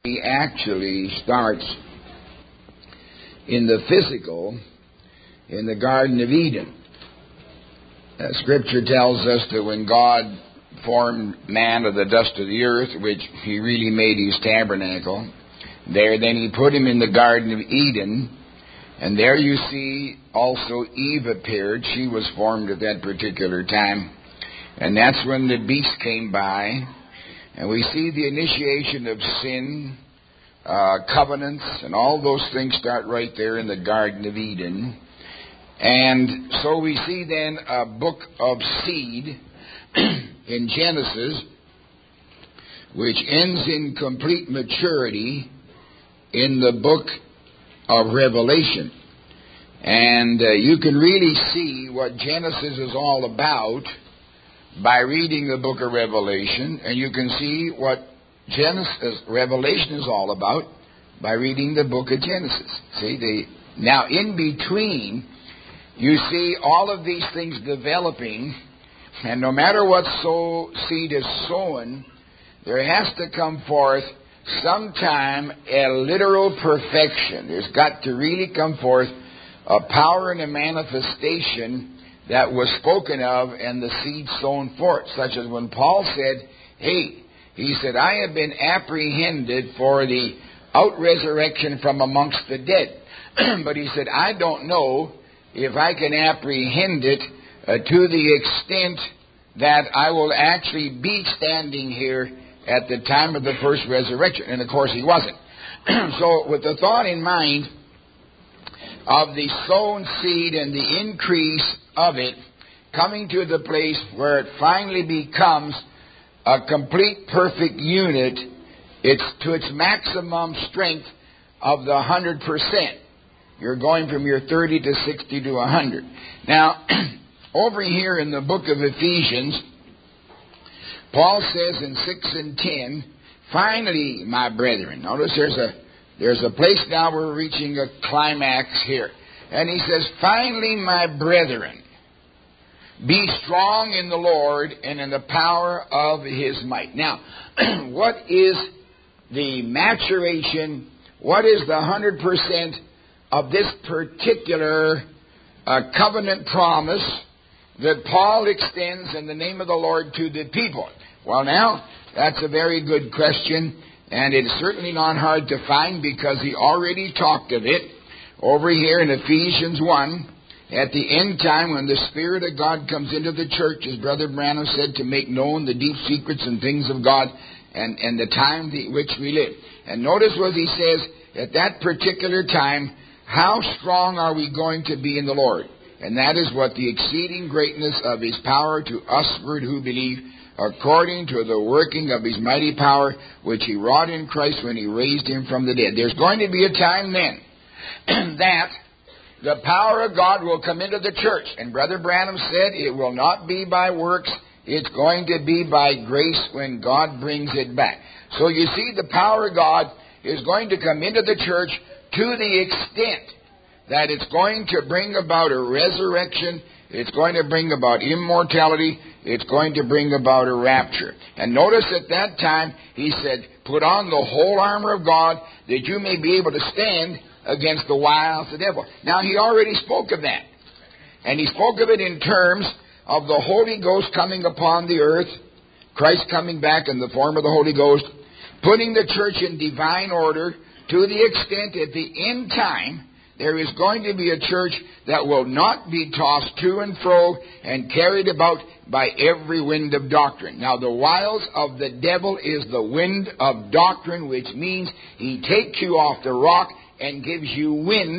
He actually starts in the physical, in the Garden of Eden. Scripture tells us that when God formed man of the dust of the earth, which He really made His tabernacle, then He put him in the Garden of Eden, and there you see also Eve appeared. She was formed at that particular time, and that's when the beast came by, and we see the initiation of sin, covenants, and all those things start right there in the Garden of Eden. And so we see then a book of seed in Genesis, which ends in complete maturity in the book of Revelation. And you can really see what Genesis is all about by reading the book of Revelation, and you can see what Revelation is all about by reading the book of Genesis. Now in between, you see all of these things developing, and no matter what seed is sown, there has to come forth sometime a literal perfection. There's got to really come forth a power and a manifestation that was spoken of and the seed sown forth. Such as when Paul said, he said, I have been apprehended for the out-resurrection from amongst the dead. But he said, I don't know if I can apprehend it to the extent that I will actually be standing here at the time of the first resurrection. And of course he wasn't. So with the thought in mind of the sown seed and the increase of it coming to the place where it finally becomes a complete perfect unit, it's to its maximum strength of the 100%. You're going from your 30 to 60 to 100. Now, over here in the book of Ephesians, Paul says in 6 and 10, finally, my brethren. Notice there's a place now we're reaching a climax here. And he says, finally, my brethren, be strong in the Lord and in the power of His might. Now, what is the maturation? What is the 100% of this particular covenant promise that Paul extends in the name of the Lord to the people? Well, now, that's a very good question, and it's certainly not hard to find because he already talked of it over here in Ephesians 1. At the end time, when the Spirit of God comes into the church, as Brother Branham said, to make known the deep secrets and things of God and the time which we live. And notice what he says, at that particular time, how strong are we going to be in the Lord? And that is what the exceeding greatness of His power to usward who believe, according to the working of His mighty power, which He wrought in Christ when He raised Him from the dead. There's going to be a time then that the power of God will come into the church. And Brother Branham said it will not be by works. It's going to be by grace when God brings it back. So you see, the power of God is going to come into the church to the extent that it's going to bring about a resurrection, it's going to bring about immortality, it's going to bring about a rapture. And notice at that time, he said, put on the whole armor of God that you may be able to stand against the wiles of the devil. Now, he already spoke of that. And he spoke of it in terms of the Holy Ghost coming upon the earth, Christ coming back in the form of the Holy Ghost, putting the church in divine order to the extent at the end time there is going to be a church that will not be tossed to and fro and carried about by every wind of doctrine. Now, the wiles of the devil is the wind of doctrine, which means he takes you off the rock and gives you wind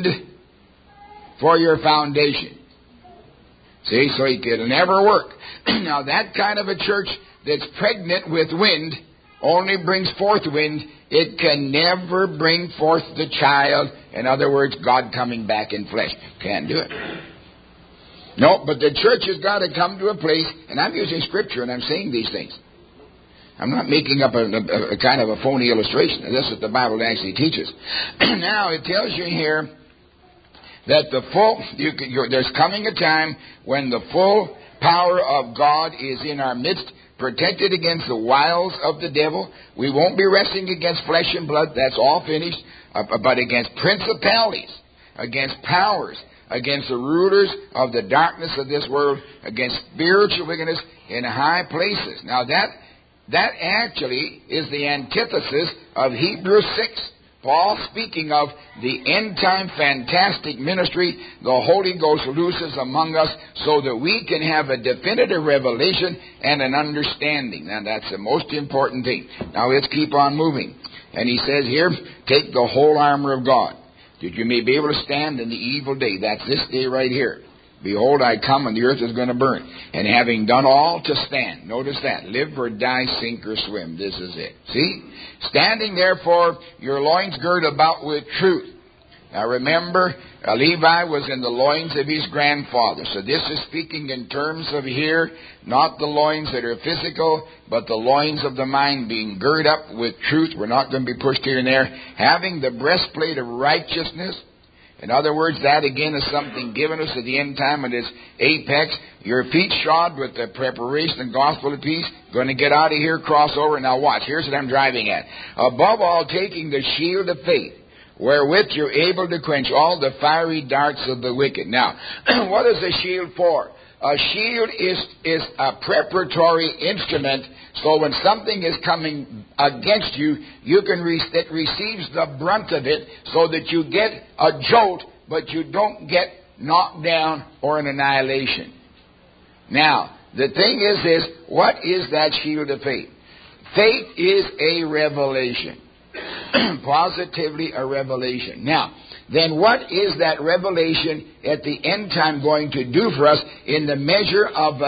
for your foundation. See, so it'll never work. Now, that kind of a church that's pregnant with wind only brings forth wind. It can never bring forth the child. In other words, God coming back in flesh. Can't do it. No, but the church has got to come to a place, and I'm using Scripture and I'm saying these things. I'm not making up a kind of a phony illustration. This is what the Bible actually teaches. Now, it tells you here that there's coming a time when the full power of God is in our midst, protected against the wiles of the devil. We won't be wrestling against flesh and blood. That's all finished. But against principalities, against powers, against the rulers of the darkness of this world, against spiritual wickedness in high places. Now that actually is the antithesis of Hebrews 6. Paul speaking of the end-time fantastic ministry the Holy Ghost looses among us so that we can have a definitive revelation and an understanding. Now that's the most important thing. Now let's keep on moving. And he says here, take the whole armor of God, that you may be able to stand in the evil day. That's this day right here. Behold, I come, and the earth is going to burn. And having done all to stand. Notice that. Live or die, sink or swim. This is it. See? Standing therefore, your loins girt about with truth. Now remember, Levi was in the loins of his grandfather. So this is speaking in terms of here, not the loins that are physical, but the loins of the mind being girt up with truth. We're not going to be pushed here and there. Having the breastplate of righteousness. In other words, that again is something given us at the end time at its apex. Your feet shod with the preparation and gospel of peace. Going to get out of here, cross over. Now watch, here's what I'm driving at. Above all, taking the shield of faith, wherewith you're able to quench all the fiery darts of the wicked. Now, what is a shield for? A shield is a preparatory instrument, so when something is coming against you, it receives the brunt of it, so that you get a jolt, but you don't get knocked down or an annihilation. Now, the thing is this, what is that shield of faith? Faith is a revelation. Positively a revelation. Now, then what is that revelation at the end time going to do for us in the measure of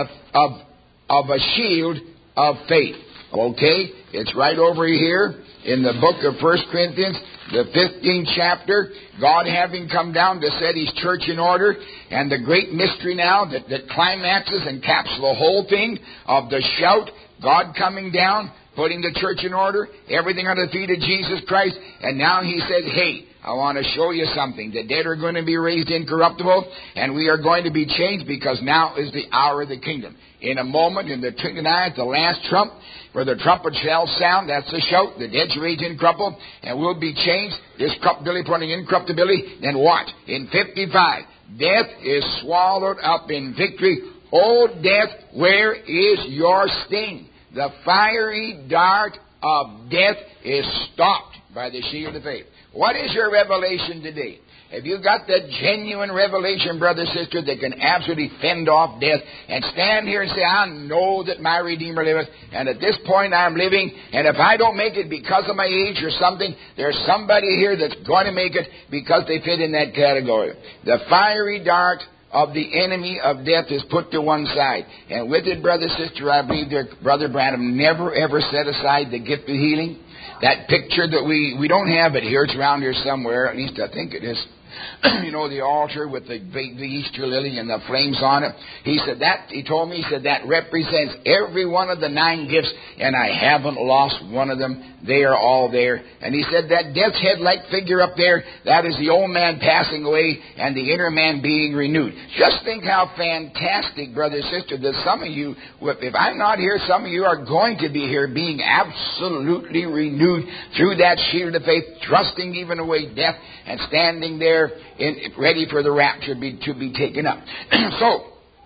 a shield of faith? Okay, it's right over here in the book of 1 Corinthians, the 15th chapter. God having come down to set His church in order, and the great mystery now that climaxes and caps the whole thing of the shout, God coming down, putting the church in order, everything under the feet of Jesus Christ. And now He said, hey, I want to show you something. The dead are going to be raised incorruptible, and we are going to be changed, because now is the hour of the kingdom. In a moment, in the twinkling eye, at the last trump, where the trumpet shall sound, that's the shout, the dead's raised incorruptible, and we'll be changed. This corruptibility putting incorruptibility. Then watch. In 55, death is swallowed up in victory. O death, where is your sting? The fiery dart of death is stopped by the shield of faith. What is your revelation today? Have you got that genuine revelation, brother, sister, that can absolutely fend off death and stand here and say, I know that my Redeemer liveth, and at this point I'm living, and if I don't make it because of my age or something, there's somebody here that's going to make it because they fit in that category. The fiery dart of the enemy of death is put to one side. And with it, brother, sister, I believe that Brother Branham never ever set aside the gift of healing. That picture that we don't have it here, it's around here somewhere, at least I think it is. You know, the altar with the Easter lily and the flames on it. He told me that represents every one of the 9 gifts, and I haven't lost one of them. They are all there. And he said that death's head-like figure up there, that is the old man passing away and the inner man being renewed. Just think how fantastic, brother, sister, that some of you, if I'm not here, some of you are going to be here being absolutely renewed through that shield of faith, trusting even away death and standing there ready for the rapture to be taken up. So,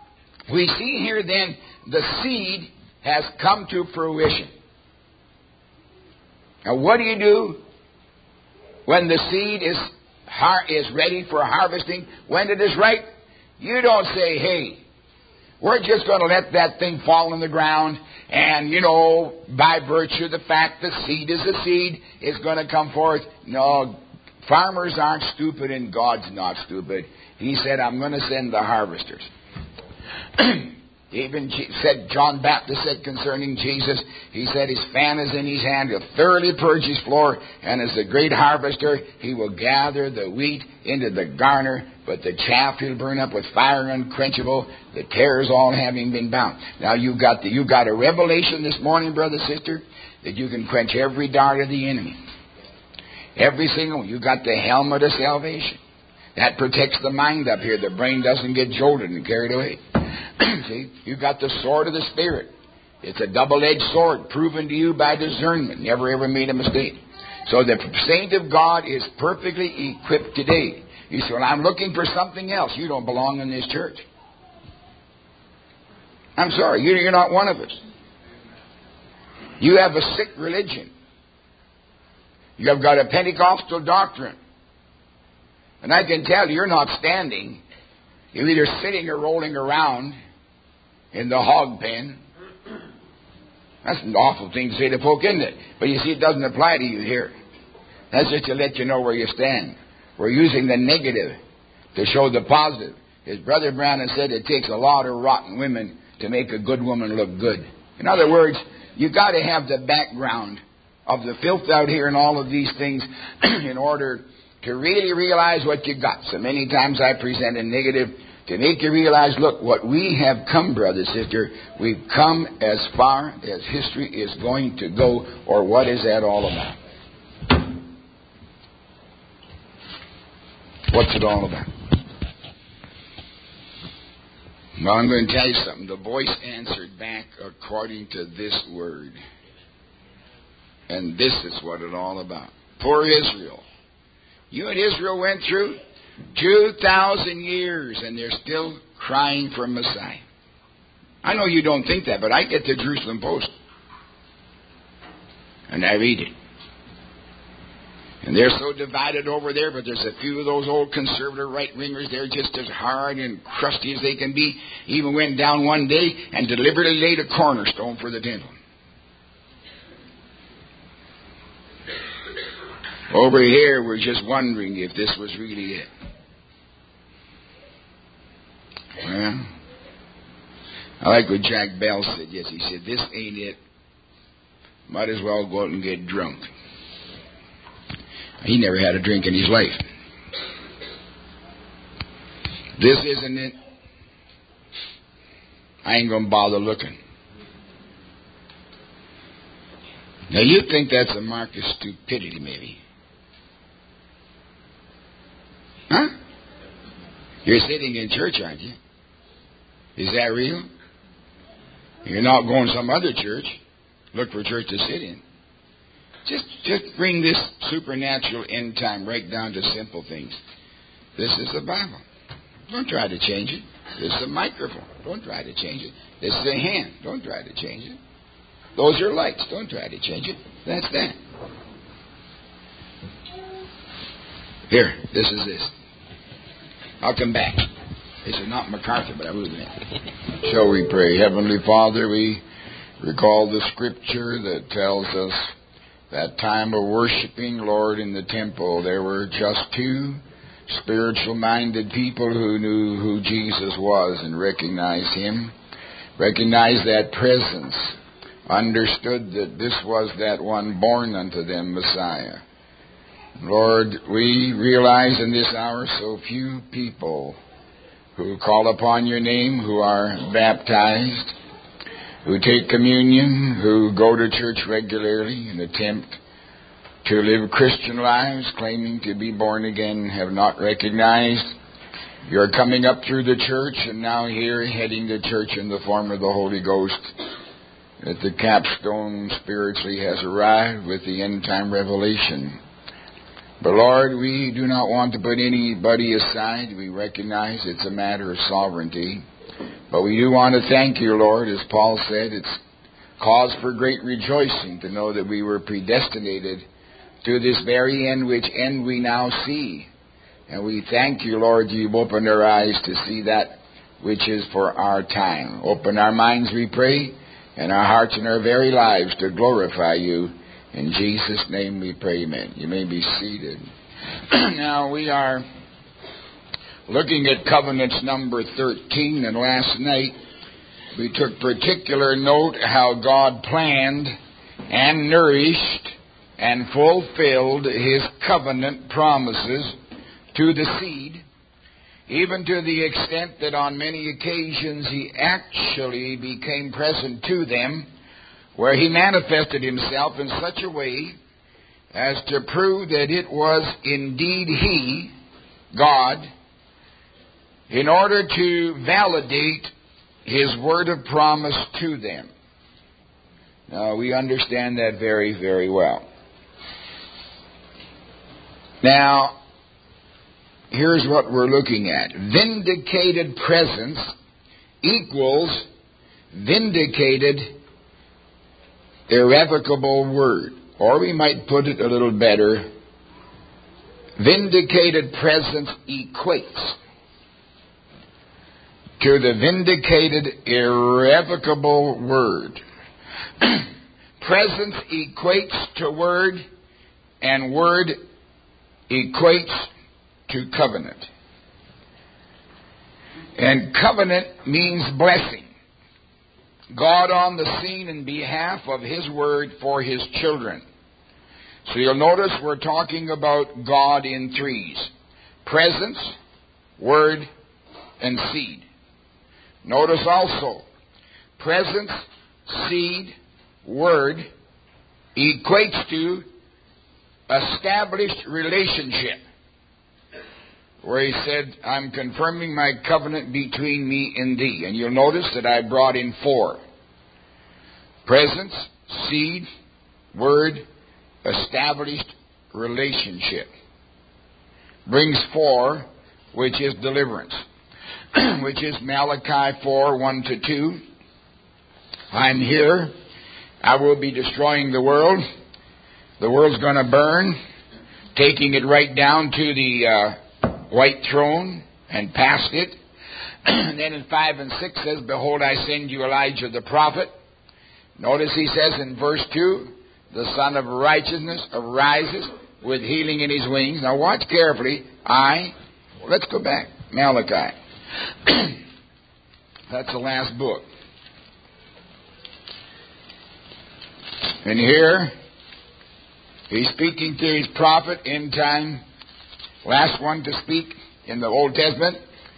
we see here then the seed has come to fruition. Now, what do you do when the seed is ready for harvesting? When it is ripe, you don't say, hey, we're just going to let that thing fall on the ground, and, by virtue of the fact that seed is a seed, it's going to come forth. No, farmers aren't stupid, and God's not stupid. He said, I'm going to send the harvesters. Even said, John Baptist said concerning Jesus, he said his fan is in his hand, he'll thoroughly purge his floor, and as the great harvester, he will gather the wheat into the garner, but the chaff he'll burn up with fire unquenchable, the tares all having been bound. Now you got a revelation this morning, brother, sister, that you can quench every dart of the enemy. Every single one. You got the helmet of salvation. That protects the mind up here. The brain doesn't get jolted and carried away. See? You got the sword of the Spirit. It's a double-edged sword, proven to you by discernment. Never ever made a mistake. So the saint of God is perfectly equipped today. You say, well, I'm looking for something else. You don't belong in this church. I'm sorry, you're not one of us. You have a sick religion. You have got a Pentecostal doctrine. And I can tell you're not standing. You're either sitting or rolling around in the hog pen. That's an awful thing to say to folk, isn't it? But you see, it doesn't apply to you here. That's just to let you know where you stand. We're using the negative to show the positive. As Brother Branham said, it takes a lot of rotten women to make a good woman look good. In other words, you got to have the background of the filth out here and all of these things in order to really realize what you got. So many times I present a negative to make you realize, look, what we have come, brother, sister, we've come as far as history is going to go, or what is that all about? What's it all about? Well, I'm going to tell you something. The voice answered back according to this word. And this is what it's all about. Poor Israel. You and Israel went through 2,000 years and they're still crying for Messiah. I know you don't think that, but I get the Jerusalem Post. And I read it. And they're so divided over there, but there's a few of those old conservative right-wingers. They're just as hard and crusty as they can be. Even went down one day and deliberately laid a cornerstone for the temple. Over here, we're just wondering if this was really it. Well, I like what Jack Bell said. Yes, he said, this ain't it. Might as well go out and get drunk. He never had a drink in his life. This isn't it. I ain't going to bother looking. Now, you think that's a mark of stupidity, maybe. Huh? You're sitting in church, aren't you? Is that real? You're not going to some other church. Look for a church to sit in. Just bring this supernatural end time right down to simple things. This is the Bible. Don't try to change it. This is a microphone. Don't try to change it. This is a hand. Don't try to change it. Those are lights. Don't try to change it. That's that. Here, this is this. I'll come back. This is not MacArthur, but I will admit. Shall we pray? Heavenly Father, we recall the scripture that tells us that time of worshiping, Lord, in the temple, there were just two spiritual-minded people who knew who Jesus was and recognized Him, recognized that presence, understood that this was that one born unto them, Messiah. Lord, we realize in this hour so few people who call upon your name, who are baptized, who take communion, who go to church regularly and attempt to live Christian lives, claiming to be born again, have not recognized you're coming up through the church and now here heading to church in the form of the Holy Ghost, that the capstone spiritually has arrived with the end-time revelation. But Lord, we do not want to put anybody aside. We recognize it's a matter of sovereignty. But we do want to thank you, Lord. As Paul said, it's cause for great rejoicing to know that we were predestinated to this very end, which end we now see. And we thank you, Lord, you've opened our eyes to see that which is for our time. Open our minds, we pray, and our hearts and our very lives to glorify you. In Jesus' name we pray, amen. You may be seated. Now we are looking at covenants number 13, and last night we took particular note how God planned and nourished and fulfilled His covenant promises to the seed, even to the extent that on many occasions He actually became present to them, where He manifested Himself in such a way as to prove that it was indeed He, God, in order to validate His word of promise to them. We understand that very, very well. Now, here's what we're looking at. Vindicated presence equals vindicated irrevocable word. Or we might put it a little better. Vindicated presence equates to the vindicated irrevocable word. Presence equates to word, and word equates to covenant. And covenant means blessing. God on the scene in behalf of His word for His children. So you'll notice we're talking about God in threes. Presence, word, and seed. Notice also, presence, seed, word equates to established relationship. Where He said, I'm confirming my covenant between me and thee. And you'll notice that I brought in 4. Presence, seed, word, established relationship. Brings 4, which is deliverance. Which is Malachi 4, 1-2. I'm here. I will be destroying the world. The world's going to burn. Taking it right down to the white throne and past it. And then in 5 and 6 says, behold, I send you Elijah the prophet. Notice he says in verse 2, the Son of Righteousness arises with healing in his wings. Now watch carefully. Let's go back. Malachi. That's the last book. And here, he's speaking to his prophet, end time, last one to speak in the Old Testament,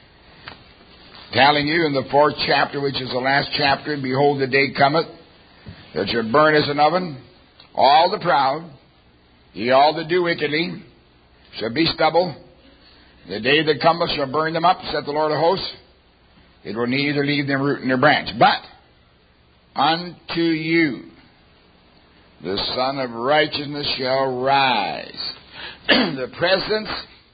telling you in the 4th chapter, which is the last chapter, behold, the day cometh, that shall burn as an oven, all the proud, ye all that do wickedly, shall be stubble. The day that cometh shall burn them up, saith the Lord of hosts. It will neither leave them root nor branch. But unto you the Son of Righteousness shall rise. The presence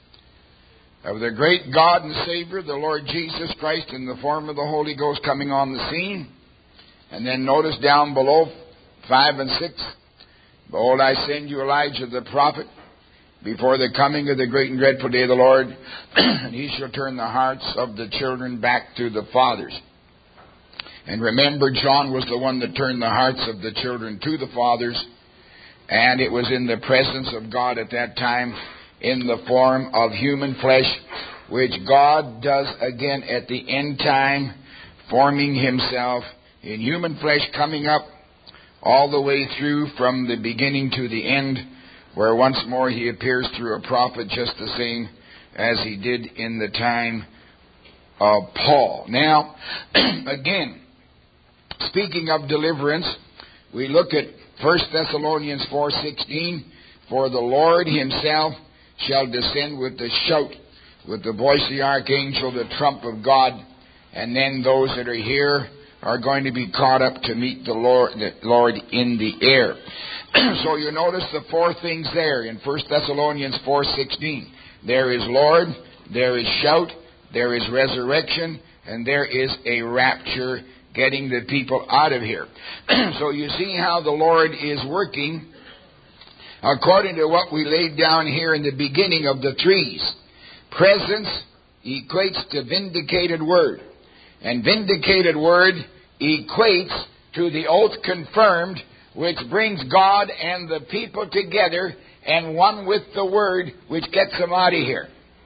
of the great God and Savior, the Lord Jesus Christ, in the form of the Holy Ghost coming on the scene. And then notice down below, 5 and 6, behold, I send you Elijah the prophet before the coming of the great and dreadful day of the Lord, and he shall turn the hearts of the children back to the fathers. And remember, John was the one that turned the hearts of the children to the fathers, and it was in the presence of God at that time in the form of human flesh, which God does again at the end time, forming Himself in human flesh, coming up all the way through from the beginning to the end, where once more He appears through a prophet just the same as He did in the time of Paul. Now, again, speaking of deliverance, we look at 1 Thessalonians 4:16, for the Lord Himself shall descend with the shout, with the voice of the archangel, the trump of God, and then those that are here are going to be caught up to meet the Lord in the air. So you notice the 4 things there in 1 Thessalonians 4:16. There is Lord, there is shout, there is resurrection, and there is a rapture, getting the people out of here. So you see how the Lord is working according to what we laid down here in the beginning of the threes. Presence equates to vindicated word. And vindicated word equates to the oath confirmed, which brings God and the people together and one with the word, which gets them out of here.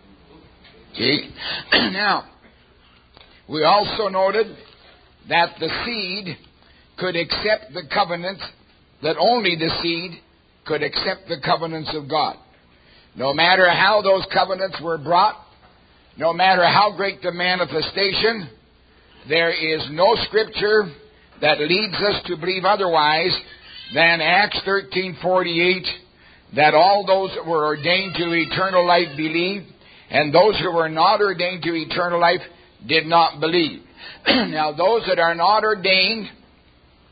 See? Now, we also noted that the seed could accept the covenants, that only the seed could accept the covenants of God. No matter how those covenants were brought, no matter how great the manifestation, there is no scripture that leads us to believe otherwise than Acts 13:48, that all those that were ordained to eternal life believed, and those who were not ordained to eternal life did not believe. Now, those that are not ordained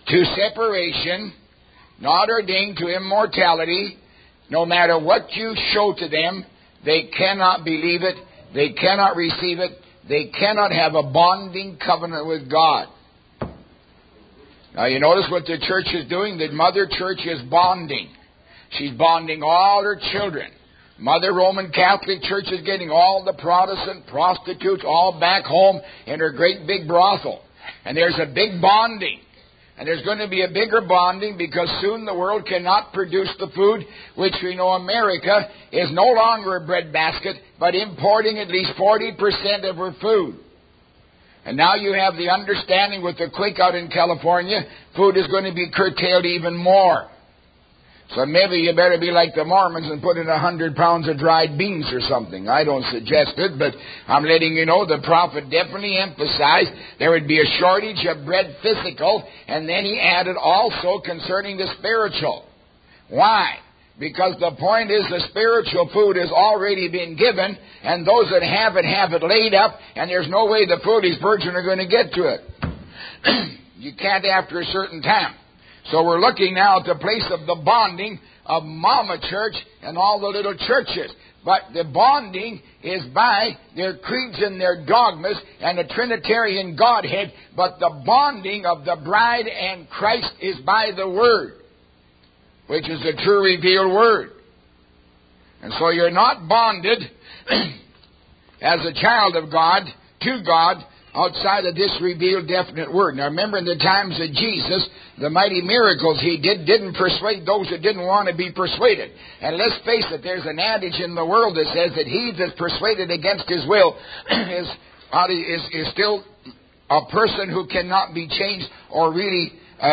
to separation, not ordained to immortality. No matter what you show to them, they cannot believe it, they cannot receive it, they cannot have a bonding covenant with God. Now you notice what the church is doing? The mother church is bonding. She's bonding all her children. Mother Roman Catholic Church is getting all the Protestant prostitutes all back home in her great big brothel. And there's a big bonding. And there's going to be a bigger bonding because soon the world cannot produce the food, which we know America is no longer a breadbasket, but importing at least 40% of her food. And now you have the understanding with the quake out in California, food is going to be curtailed even more. So maybe you better be like the Mormons and put in 100 pounds of dried beans or something. I don't suggest it, but I'm letting you know the prophet definitely emphasized there would be a shortage of bread physical, and then he added also concerning the spiritual. Why? Because the point is the spiritual food has already been given, and those that have it laid up, and there's no way the foolish virgin are going to get to it. You can't after a certain time. So we're looking now at the place of the bonding of Mama Church and all the little churches. But the bonding is by their creeds and their dogmas and the Trinitarian Godhead. But the bonding of the bride and Christ is by the Word, which is the true revealed Word. And so you're not bonded as a child of God to God outside of this revealed definite Word. Now remember, in the times of Jesus, the mighty miracles He didn't persuade those that didn't want to be persuaded. And let's face it, there's an adage in the world that says that he that's persuaded against his will is still a person who cannot be changed or really,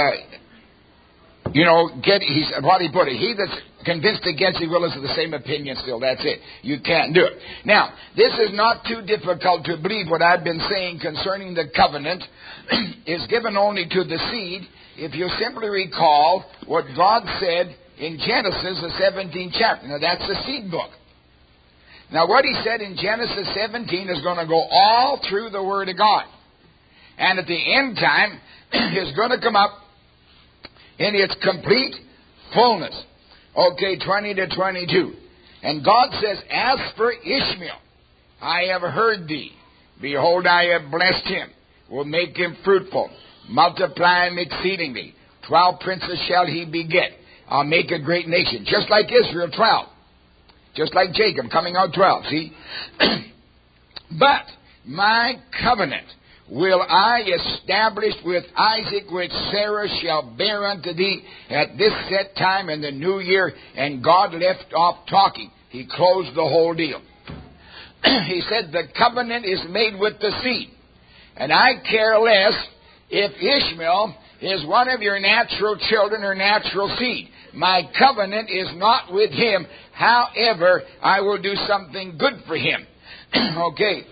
what he put it, he that's convinced against his will is of the same opinion still. That's it. You can't do it. Now, this is not too difficult to believe. What I've been saying concerning the covenant is given only to the seed. If you simply recall what God said in Genesis, the 17th chapter. Now, that's the seed book. Now, what He said in Genesis 17 is going to go all through the Word of God. And at the end time, is going to come up in its complete fullness. Okay, 20 to 22. And God says, as for Ishmael, I have heard thee. Behold, I have blessed him. Will make him fruitful. Multiply him exceedingly. 12 princes shall he beget. I'll make a great nation. Just like Israel, 12. Just like Jacob, coming out 12. See? But my covenant will I establish with Isaac, which Sarah shall bear unto thee at this set time in the new year. And God left off talking. He closed the whole deal. He said the covenant is made with the seed. And I care less if Ishmael is one of your natural children or natural seed. My covenant is not with him. However, I will do something good for him. Okay.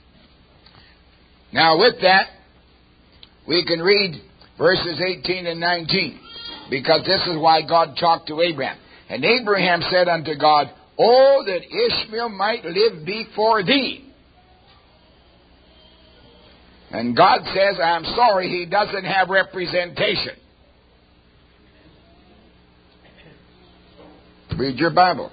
Now with that, we can read verses 18 and 19. Because this is why God talked to Abraham. And Abraham said unto God, oh, that Ishmael might live before thee. And God says, I'm sorry, he doesn't have representation. Read your Bible.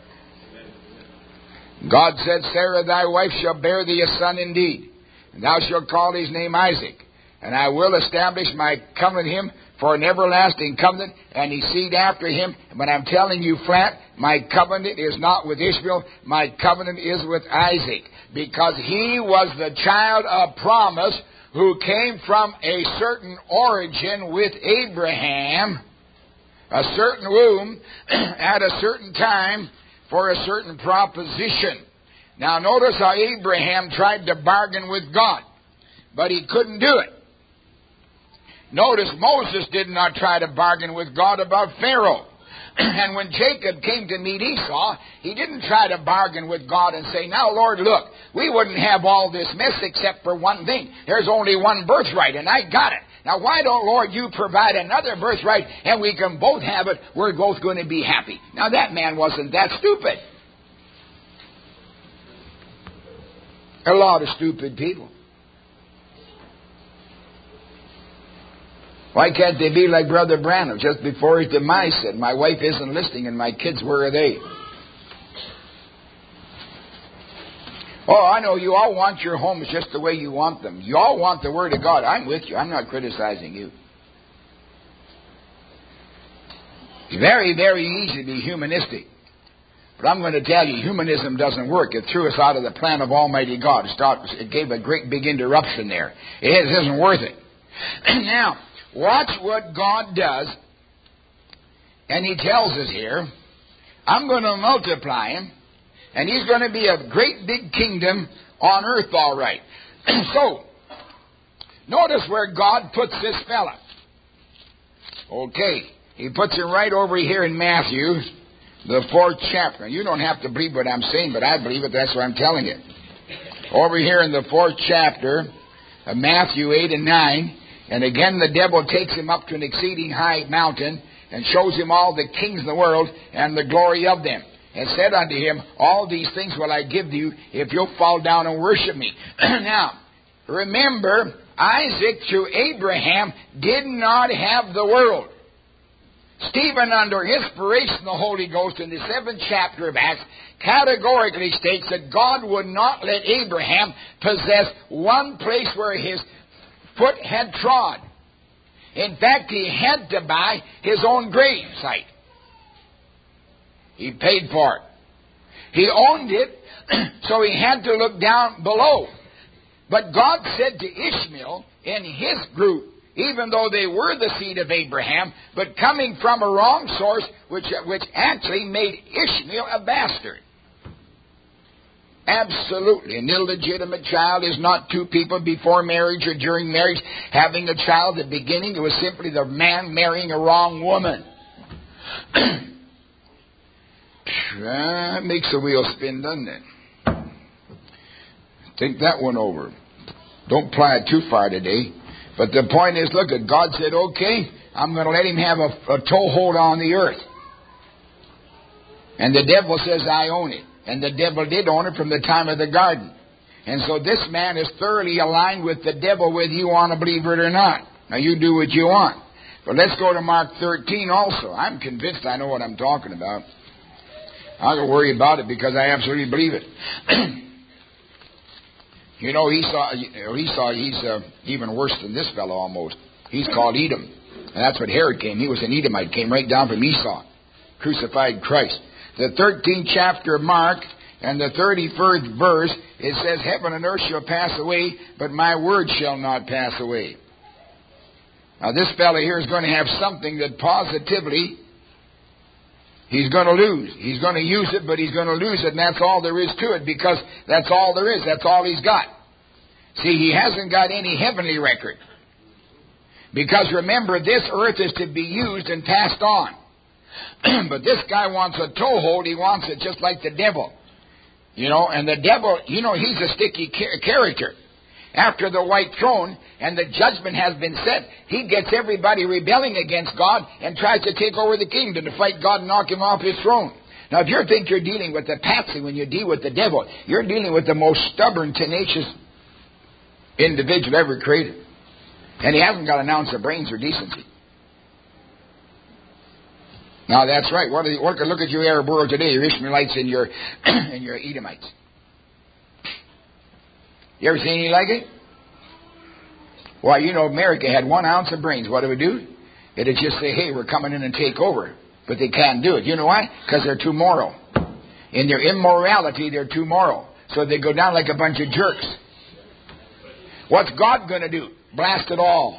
God said, Sarah thy wife shall bear thee a son indeed. And thou shalt call his name Isaac. And I will establish my covenant with him for an everlasting covenant, and his seed after him. But I'm telling you flat, my covenant is not with Ishmael. My covenant is with Isaac. Because he was the child of promise who came from a certain origin with Abraham, a certain womb, at a certain time, for a certain proposition. Now notice how Abraham tried to bargain with God, but he couldn't do it. Notice Moses did not try to bargain with God about Pharaoh. And when Jacob came to meet Esau, he didn't try to bargain with God and say, now, Lord, look, we wouldn't have all this mess except for one thing. There's only one birthright, and I got it. Now, why don't, Lord, you provide another birthright, and we can both have it. We're both going to be happy. Now, that man wasn't that stupid. A lot of stupid people. Why can't they be like Brother Branham? Just before his demise said, my wife isn't listening and my kids, where are they? Oh, I know you all want your homes just the way you want them. You all want the Word of God. I'm with you. I'm not criticizing you. It's very, very easy to be humanistic. But I'm going to tell you, humanism doesn't work. It threw us out of the plan of Almighty God. It gave a great big interruption there. It isn't worth it. Now, watch what God does. And He tells us here, I'm going to multiply him. And he's going to be a great big kingdom on earth, all right. So, notice where God puts this fella. Okay. He puts him right over here in Matthew, the 4th chapter. You don't have to believe what I'm saying, but I believe it. That's why I'm telling you. Over here in the 4th chapter of Matthew 8 and 9. And again, the devil takes him up to an exceeding high mountain and shows him all the kings of the world and the glory of them. And said unto him, all these things will I give you if you'll fall down and worship me. Now, remember, Isaac through Abraham did not have the world. Stephen, under inspiration of the Holy Ghost in the 7th chapter of Acts, categorically states that God would not let Abraham possess one place where his foot had trod. In fact, he had to buy his own grave site. He paid for it. He owned it, so he had to look down below. But God said to Ishmael in his group, even though they were the seed of Abraham, but coming from a wrong source, which actually made Ishmael a bastard. Absolutely. An illegitimate child is not two people before marriage or during marriage having a child. At the beginning, it was simply the man marrying a wrong woman. That makes the wheel spin, doesn't it? Think that one over. Don't ply it too far today. But the point is, look, God said, okay, I'm going to let him have a toehold on the earth. And the devil says, I own it. And the devil did own it from the time of the garden. And so this man is thoroughly aligned with the devil, whether you want to believe it or not. Now, you do what you want. But let's go to Mark 13 also. I'm convinced I know what I'm talking about. I don't worry about it because I absolutely believe it. You know, Esau, he's even worse than this fellow almost. He's called Edom. And that's what Herod came. He was an Edomite. Came right down from Esau. Crucified Christ. The 13th chapter of Mark and the 31st verse, it says, heaven and earth shall pass away, but my word shall not pass away. Now this fellow here is going to have something that positively he's going to lose. He's going to use it, but he's going to lose it, and that's all there is to it, because that's all there is. That's all he's got. See, he hasn't got any heavenly record. Because remember, this earth is to be used and passed on. But this guy wants a toehold. He wants it just like the devil. You know, and the devil, you know, he's a sticky character. After the white throne and the judgment has been set, he gets everybody rebelling against God and tries to take over the kingdom to fight God and knock him off his throne. Now, if you think you're dealing with the patsy when you deal with the devil, you're dealing with the most stubborn, tenacious individual ever created. And he hasn't got an ounce of brains or decency. Now, that's right. Look at your Arab world today, your Ishmaelites and your Edomites. You ever seen anything like it? Why, you know, America had 1 ounce of brains. What do we do? It'd just say, hey, we're coming in and take over. But they can't do it. You know why? Because they're too moral. In their immorality, they're too moral. So they go down like a bunch of jerks. What's God going to do? Blast it all.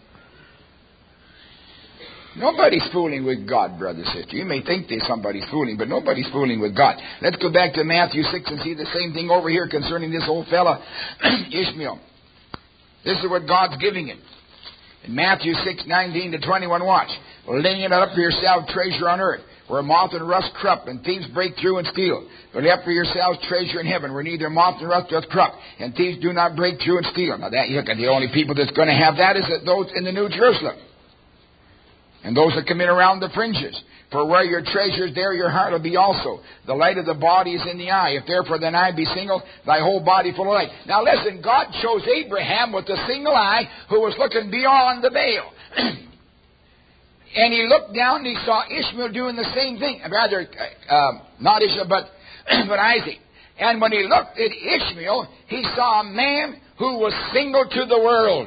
Nobody's fooling with God, brother, sister. You may think there's somebody's fooling, but nobody's fooling with God. Let's go back to Matthew 6 and see the same thing over here concerning this old fella, Ishmael. This is what God's giving him. In Matthew 6:19 to 21, watch. Laying it up for yourself treasure on earth, where moth and rust corrupt, and thieves break through and steal. But lay up for yourselves treasure in heaven, where neither moth and rust doth corrupt, and thieves do not break through and steal. Now that, look, the only people that's going to have that is those in the New Jerusalem. And those that come in around the fringes. For where your treasure is, there your heart will be also. The light of the body is in the eye. If therefore thine eye be single, thy whole body full of light. Now listen, God chose Abraham with a single eye who was looking beyond the veil. And he looked down and he saw Ishmael doing the same thing. Rather, not Ishmael, but Isaac. And when he looked at Ishmael, he saw a man who was single to the world.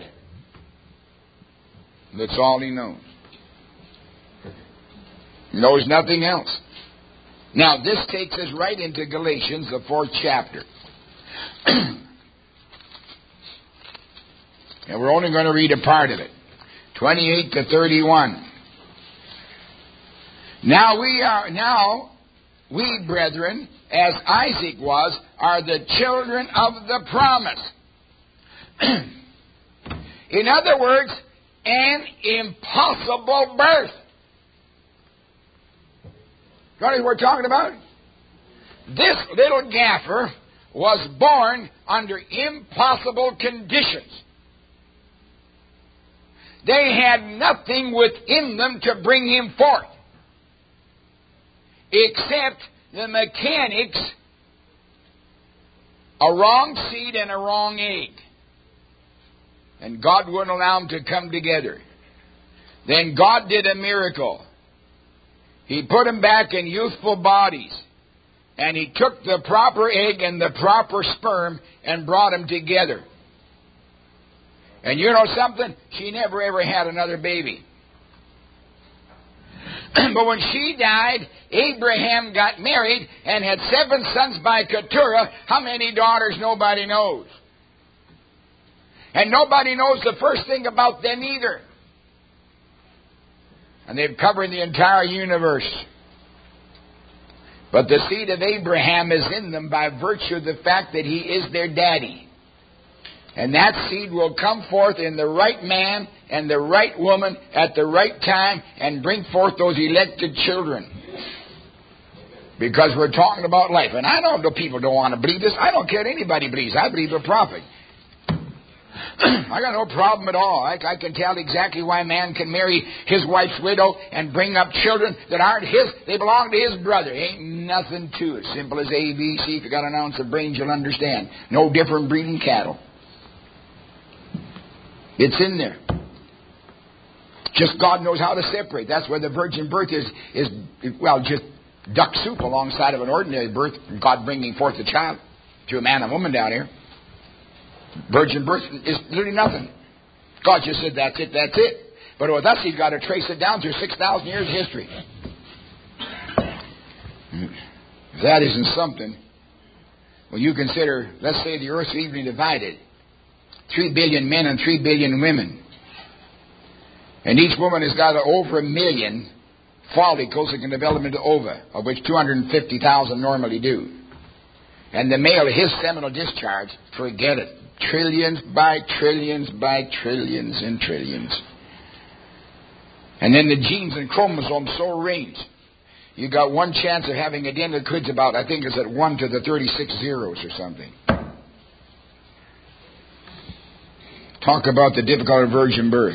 That's all he knows. Knows nothing else. Now, this takes us right into Galatians, the 4th chapter. And we're only going to read a part of it. 28 to 31. Now we, brethren, as Isaac was, are the children of the promise. In other words, an impossible birth. You know what we're talking about? This little gaffer was born under impossible conditions. They had nothing within them to bring him forth, except the mechanics, a wrong seed and a wrong egg. And God wouldn't allow them to come together. Then God did a miracle. He put them back in youthful bodies. And He took the proper egg and the proper sperm and brought them together. And you know something? She never ever had another baby. But when she died, Abraham got married and had 7 sons by Keturah. How many daughters? Nobody knows. And nobody knows the first thing about them either. And they've covered the entire universe. But the seed of Abraham is in them by virtue of the fact that he is their daddy. And that seed will come forth in the right man and the right woman at the right time and bring forth those elected children. Because we're talking about life. And I know the people don't want to believe this. I don't care what anybody believes. I believe a prophet. I got no problem at all. I can tell exactly why a man can marry his wife's widow and bring up children that aren't his. They belong to his brother. Ain't nothing to it. Simple as ABC. If you got an ounce of brains, you'll understand. No different breeding cattle. It's in there. Just God knows how to separate. That's where the virgin birth is just duck soup alongside of an ordinary birth. God bringing forth a child to a man and woman down here. Virgin birth is literally nothing. God just said, that's it. But with us, He's got to trace it down through 6,000 years of history. If that isn't something, when you consider, let's say the earth's evenly divided, 3 billion men and 3 billion women. And each woman has got over 1 million follicles that can develop into ova, of which 250,000 normally do. And the male, his seminal discharge, forget it. Trillions by trillions by trillions and trillions. And then the genes and chromosomes so arranged. You got one chance of having identical kids about, I think it's at 1 to the 36 zeros or something. Talk about the difficulty of virgin birth.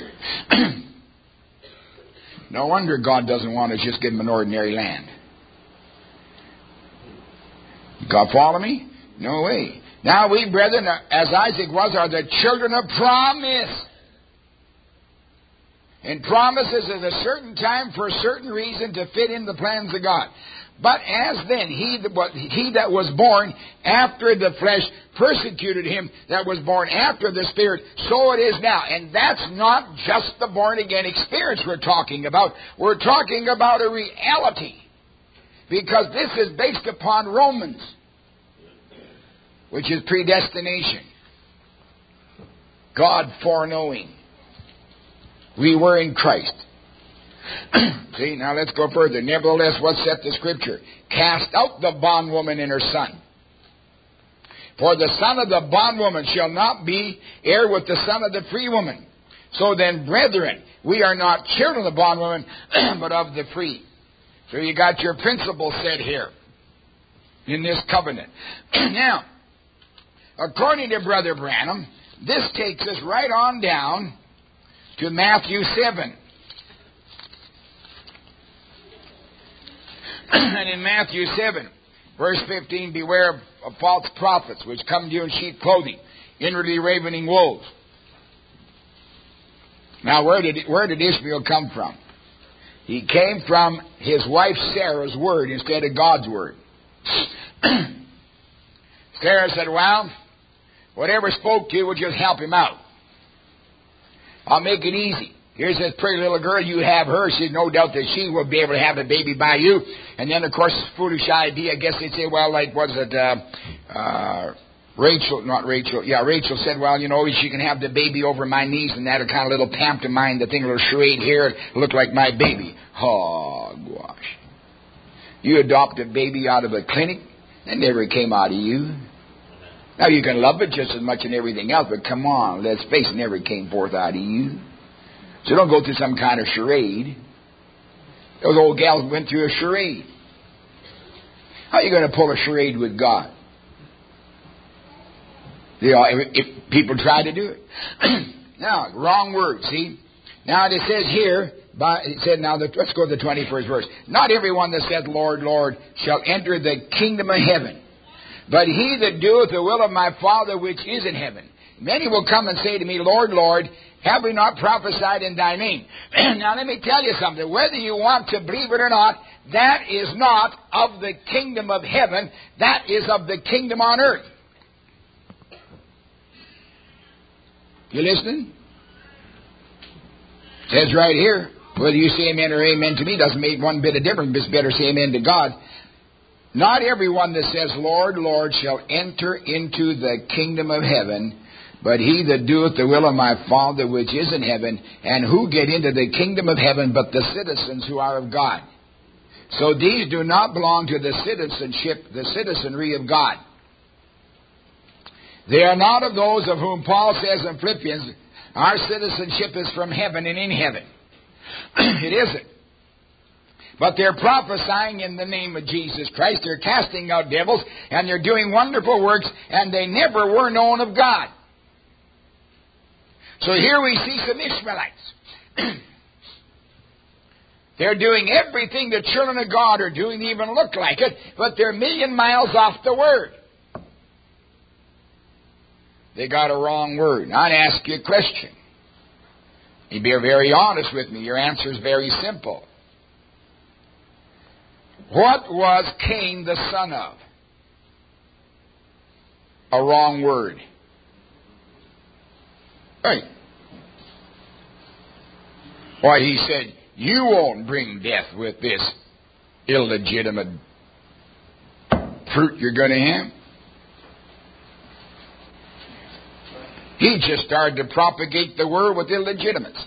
No wonder God doesn't want to just give them an ordinary land. God follow me? No way. Now we, brethren, as Isaac was, are the children of promise. And promises at a certain time for a certain reason to fit in the plans of God. But as then he that was born after the flesh persecuted him that was born after the Spirit, so it is now. And that's not just the born-again experience we're talking about. We're talking about a reality. Because this is based upon Romans, which is predestination. God foreknowing. We were in Christ. See, now let's go further. Nevertheless, what saith the Scripture? Cast out the bondwoman and her son. For the son of the bondwoman shall not be heir with the son of the free woman. So then, brethren, we are not children of the bondwoman, but of the free. So you got your principle set here in this covenant. Now, according to Brother Branham, this takes us right on down to Matthew 7. And in Matthew 7, verse 15, beware of false prophets, which come to you in sheep clothing, inwardly ravening wolves. Now, where did Ishmael come from? He came from his wife Sarah's word instead of God's word. Sarah said, well, whatever spoke to you will just help him out. I'll make it easy. Here's this pretty little girl. You have her. She's no doubt that she will be able to have a baby by you. And then, of course, foolish idea. I guess they'd say, well, like, was it Rachel said, well, she can have the baby over my knees and that kind of little pantomime, the thing, a little charade here, look like my baby. Oh, gosh. You adopt a baby out of a clinic, that never came out of you. Now, you can love it just as much and everything else, but come on, let's face it, never came forth out of you. So don't go through some kind of charade. Those old gals went through a charade. How are you going to pull a charade with God? If people try to do it. Now, wrong word, see? Now, it says here, let's go to the 21st verse. Not everyone that saith, Lord, Lord, shall enter the kingdom of heaven, but he that doeth the will of my Father which is in heaven. Many will come and say to me, Lord, Lord, have we not prophesied in thy name? Now, let me tell you something. Whether you want to believe it or not, that is not of the kingdom of heaven. That is of the kingdom on earth. You listening? It says right here, whether you say amen or amen to me doesn't make one bit of difference. It's better say amen to God. Not everyone that says, Lord, Lord, shall enter into the kingdom of heaven, but he that doeth the will of my Father which is in heaven. And who get into the kingdom of heaven but the citizens who are of God? So these do not belong to the citizenry of God. They are not of those of whom Paul says in Philippians, our citizenship is from heaven and in heaven. It isn't. But they're prophesying in the name of Jesus Christ. They're casting out devils, and they're doing wonderful works, and they never were known of God. So here we see some Ishmaelites. They're doing everything the children of God are doing, they even look like it, but they're a million miles off the word. They got a wrong word. Now, I'd ask you a question. You be very honest with me. Your answer is very simple. What was Cain the son of? A wrong word. Right. Why, he said, you won't bring death with this illegitimate fruit you're going to have. He just started to propagate the word with illegitimates.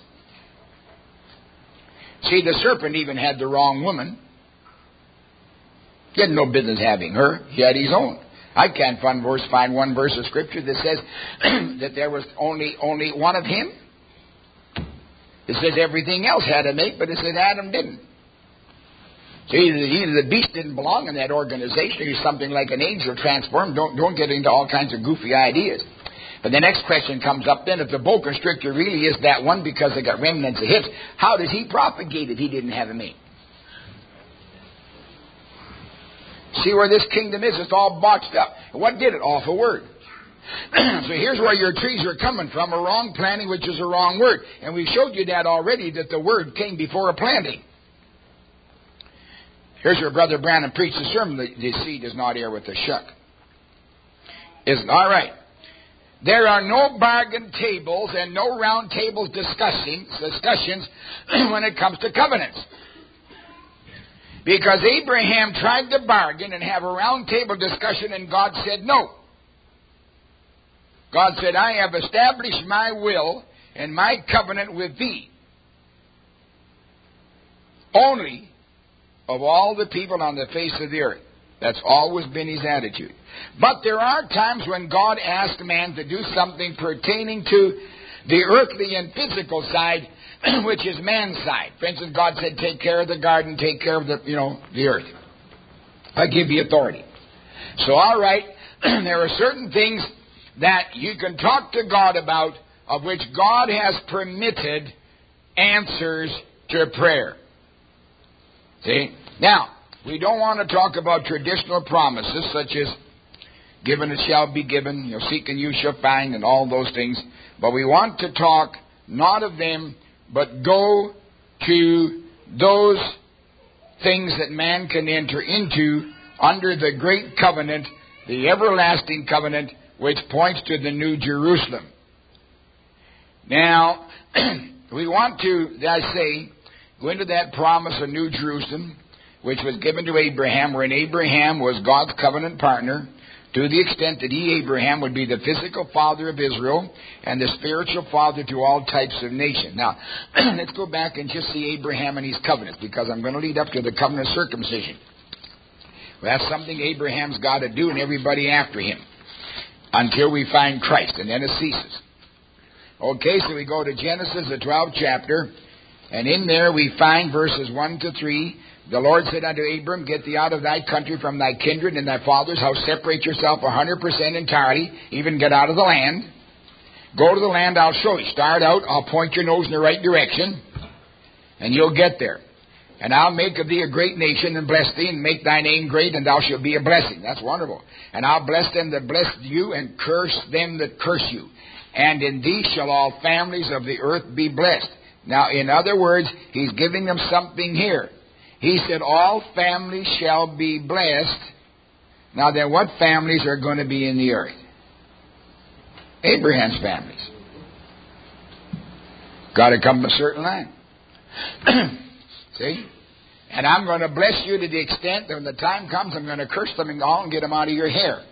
See, the serpent even had the wrong woman. He had no business having her. He had his own. I can't find one verse of Scripture that says that there was only one of him. It says everything else had a mate, but it says Adam didn't. So either the beast didn't belong in that organization, or he's something like an angel transformed. Don't get into all kinds of goofy ideas. But the next question comes up then, if the boa constrictor really is that one because they got remnants of hips, how does he propagate if he didn't have a mate? See where this kingdom is? It's all botched up. What did it? Off a word. So here's where your trees are coming from, a wrong planting, which is a wrong word. And we showed you that already, that the word came before a planting. Here's your brother Branham preached a sermon, the seed is not here with the shuck. All right. There are no bargain tables and no round tables discussions when it comes to covenants. Because Abraham tried to bargain and have a round table discussion, and God said no. God said, I have established my will and my covenant with thee. Only of all the people on the face of the earth. That's always been his attitude. But there are times when God asked man to do something pertaining to the earthly and physical side, which is man's side. For instance, God said, take care of the garden, take care of the earth. I give you authority. So, all right, there are certain things that you can talk to God about, of which God has permitted answers to prayer. See? Now, we don't want to talk about traditional promises such as given it shall be given, seek and you shall find, and all those things. But we want to talk not of them but go to those things that man can enter into under the great covenant, the everlasting covenant, which points to the New Jerusalem. Now, we want to, as I say, go into that promise of New Jerusalem, which was given to Abraham, wherein Abraham was God's covenant partner, to the extent that he, Abraham, would be the physical father of Israel and the spiritual father to all types of nations. Now, let's go back and just see Abraham and his covenants, because I'm going to lead up to the covenant of circumcision. Well, that's something Abraham's got to do and everybody after him until we find Christ, and then it ceases. Okay, so we go to Genesis, the 12th chapter, and in there we find verses 1 to 3. The Lord said unto Abram, get thee out of thy country, from thy kindred and thy father's house. Separate yourself 100% entirely, even get out of the land. Go to the land I'll show you. Start out, I'll point your nose in the right direction, and you'll get there. And I'll make of thee a great nation, and bless thee, and make thy name great, and thou shalt be a blessing. That's wonderful. And I'll bless them that bless you, and curse them that curse you. And in thee shall all families of the earth be blessed. Now, in other words, he's giving them something here. He said, all families shall be blessed. Now then, what families are going to be in the earth? Abraham's families. Got to come from a certain line. See? And I'm going to bless you to the extent that when the time comes, I'm going to curse them all and get them out of your hair.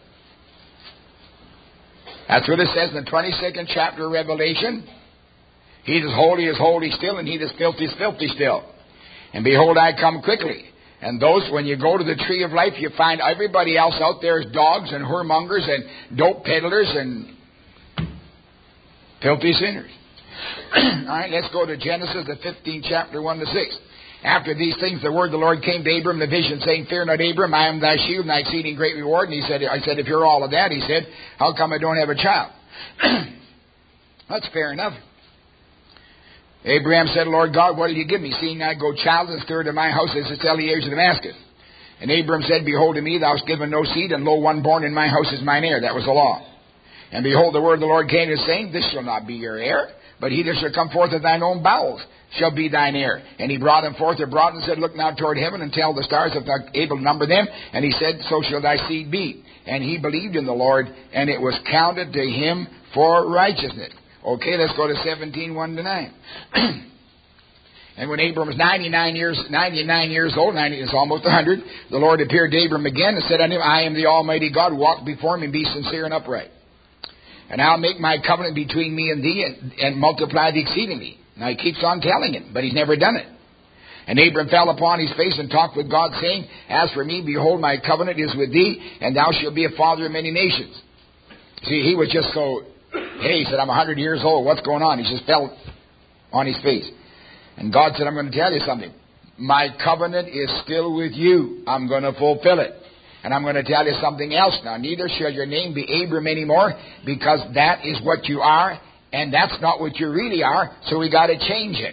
That's what it says in the 22nd chapter of Revelation. He that is holy still, and he that's filthy is filthy still. And behold, I come quickly. And those, when you go to the tree of life, you find everybody else out there is dogs and whoremongers and dope peddlers and filthy sinners. All right, let's go to Genesis, the 15th chapter, 1 to 6. After these things, the word of the Lord came to Abram, the vision, saying, fear not, Abram, I am thy shield and thy exceeding great reward. And I said, if you're all of that, he said, how come I don't have a child? That's fair enough. Abraham said, Lord God, what will you give me, seeing I go childless, third of my house is the Eliezer of Damascus? And Abram said, behold, to me thou hast given no seed, and lo, one born in my house is mine heir. That was the law. And behold, the word of the Lord came, saying, this shall not be your heir, but he that shall come forth of thine own bowels shall be thine heir. And he brought him forth abroad and said, look now toward heaven and tell the stars if thou art able to number them. And he said, so shall thy seed be. And he believed in the Lord, and it was counted to him for righteousness. Okay, let's go to 17, 1 to 9. And when Abram was 99 years old, it's almost 100, the Lord appeared to Abram again and said unto him, I am the Almighty God, walk before him and be sincere and upright. And I'll make my covenant between me and thee and multiply thee exceedingly. Now he keeps on telling him, but he's never done it. And Abram fell upon his face and talked with God, saying, as for me, behold, my covenant is with thee, and thou shalt be a father of many nations. See, he was just so... Hey, he said, I'm 100 years old. What's going on? He just fell on his face. And God said, I'm going to tell you something. My covenant is still with you. I'm going to fulfill it. And I'm going to tell you something else now. Neither shall your name be Abram anymore, because that is what you are, and that's not what you really are, so we got to change it.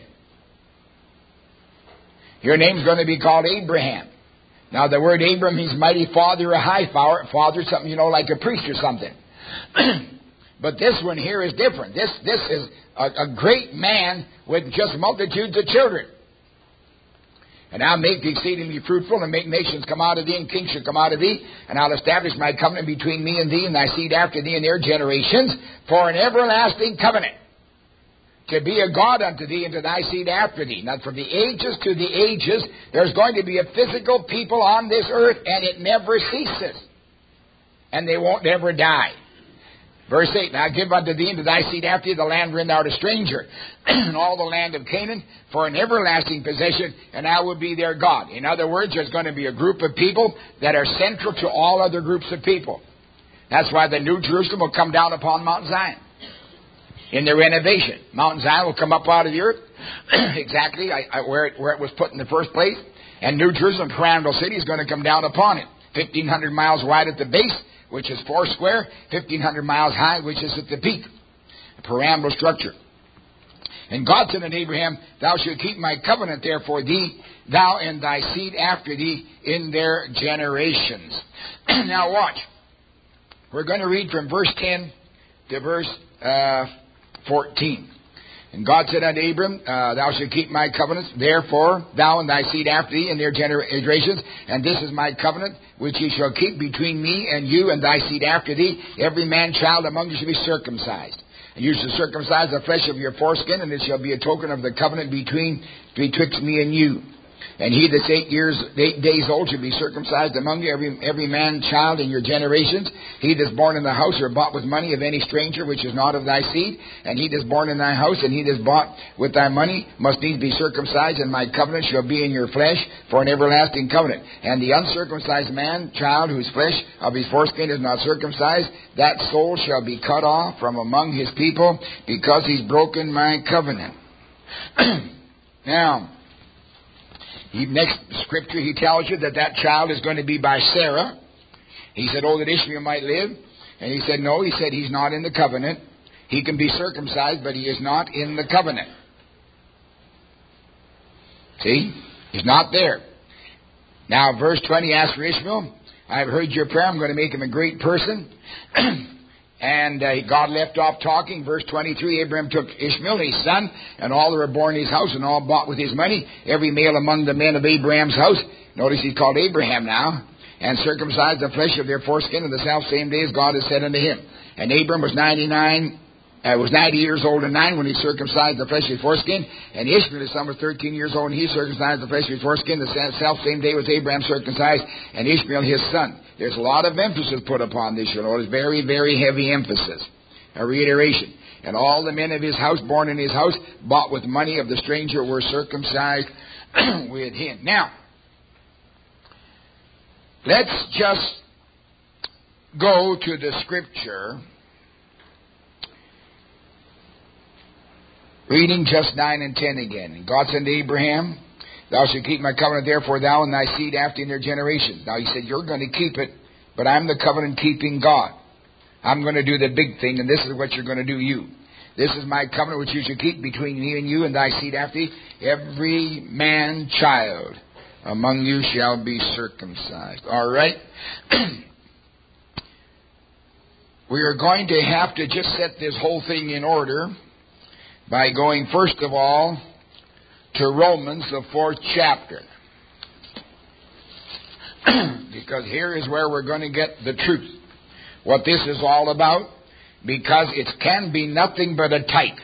Your name's going to be called Abraham. Now, the word Abram means mighty father or high father, something, like a priest or something. But this one here is different. This is a great man with just multitudes of children. And I'll make thee exceedingly fruitful, and make nations come out of thee, and kings shall come out of thee. And I'll establish my covenant between me and thee, and thy seed after thee, and their generations, for an everlasting covenant, to be a God unto thee, and to thy seed after thee. Now, from the ages to the ages, there's going to be a physical people on this earth, and it never ceases. And they won't ever die. Verse 8, and I give unto thee and to thy seed after thee the land wherein thou art a stranger, and all the land of Canaan for an everlasting possession, and I will be their God. In other words, there's going to be a group of people that are central to all other groups of people. That's why the New Jerusalem will come down upon Mount Zion in the renovation. Mount Zion will come up out of the earth, exactly where it was put in the first place, and New Jerusalem, Pyramidal City, is going to come down upon it. 1,500 miles wide at the base, which is 4 square, 1,500 miles high, which is at the peak. A pyramidal structure. And God said unto Abraham, thou shalt keep my covenant there for thee, thou and thy seed after thee in their generations. Now watch. We're going to read from verse 10 to verse 14. And God said unto Abram, thou shalt keep my covenants, therefore thou and thy seed after thee in their generations, and this is my covenant, which ye shall keep between me and you and thy seed after thee. Every man child among you shall be circumcised. And you shall circumcise the flesh of your foreskin, and it shall be a token of the covenant betwixt me and you. And he that's 8 days old shall be circumcised among you, every man child in your generations. He that's born in the house or bought with money of any stranger which is not of thy seed, and he that's born in thy house, and he that's bought with thy money, must needs be circumcised, and my covenant shall be in your flesh for an everlasting covenant. And the uncircumcised man child whose flesh of his foreskin is not circumcised, that soul shall be cut off from among his people, because he's broken my covenant. Now, next scripture, he tells you that child is going to be by Sarah. He said, oh, that Ishmael might live. And he said, no, he said he's not in the covenant. He can be circumcised, but he is not in the covenant. See? He's not there. Now, verse 20 asks for Ishmael. I've heard your prayer. I'm going to make him a great person. And God left off talking. Verse 23, Abraham took Ishmael, his son, and all that were born in his house, and all bought with his money, every male among the men of Abraham's house. Notice he's called Abraham now. And circumcised the flesh of their foreskin in the self-same day as God has said unto him. And Abram was 90 years old and 9 when he circumcised the flesh of his foreskin. And Ishmael, his son, was 13 years old, and he circumcised the flesh of his foreskin. The self-same day was Abraham circumcised, and Ishmael his son. There's a lot of emphasis put upon this, you know. It's very, very heavy emphasis. A reiteration. And all the men of his house, born in his house, bought with money of the stranger, were circumcised with him. Now, let's just go to the scripture, reading just 9 and 10 again. And God said to Abraham, thou shalt keep my covenant, therefore thou and thy seed after in their generations. Now he said, you're going to keep it, but I'm the covenant-keeping God. I'm going to do the big thing, and this is what you're going to do, you. This is my covenant which you shall keep between me and you and thy seed after thee. Every man child among you shall be circumcised. All right? We are going to have to just set this whole thing in order by going, first of all, to Romans, the 4th chapter. Because here is where we're going to get the truth. What this is all about. Because it can be nothing but a type.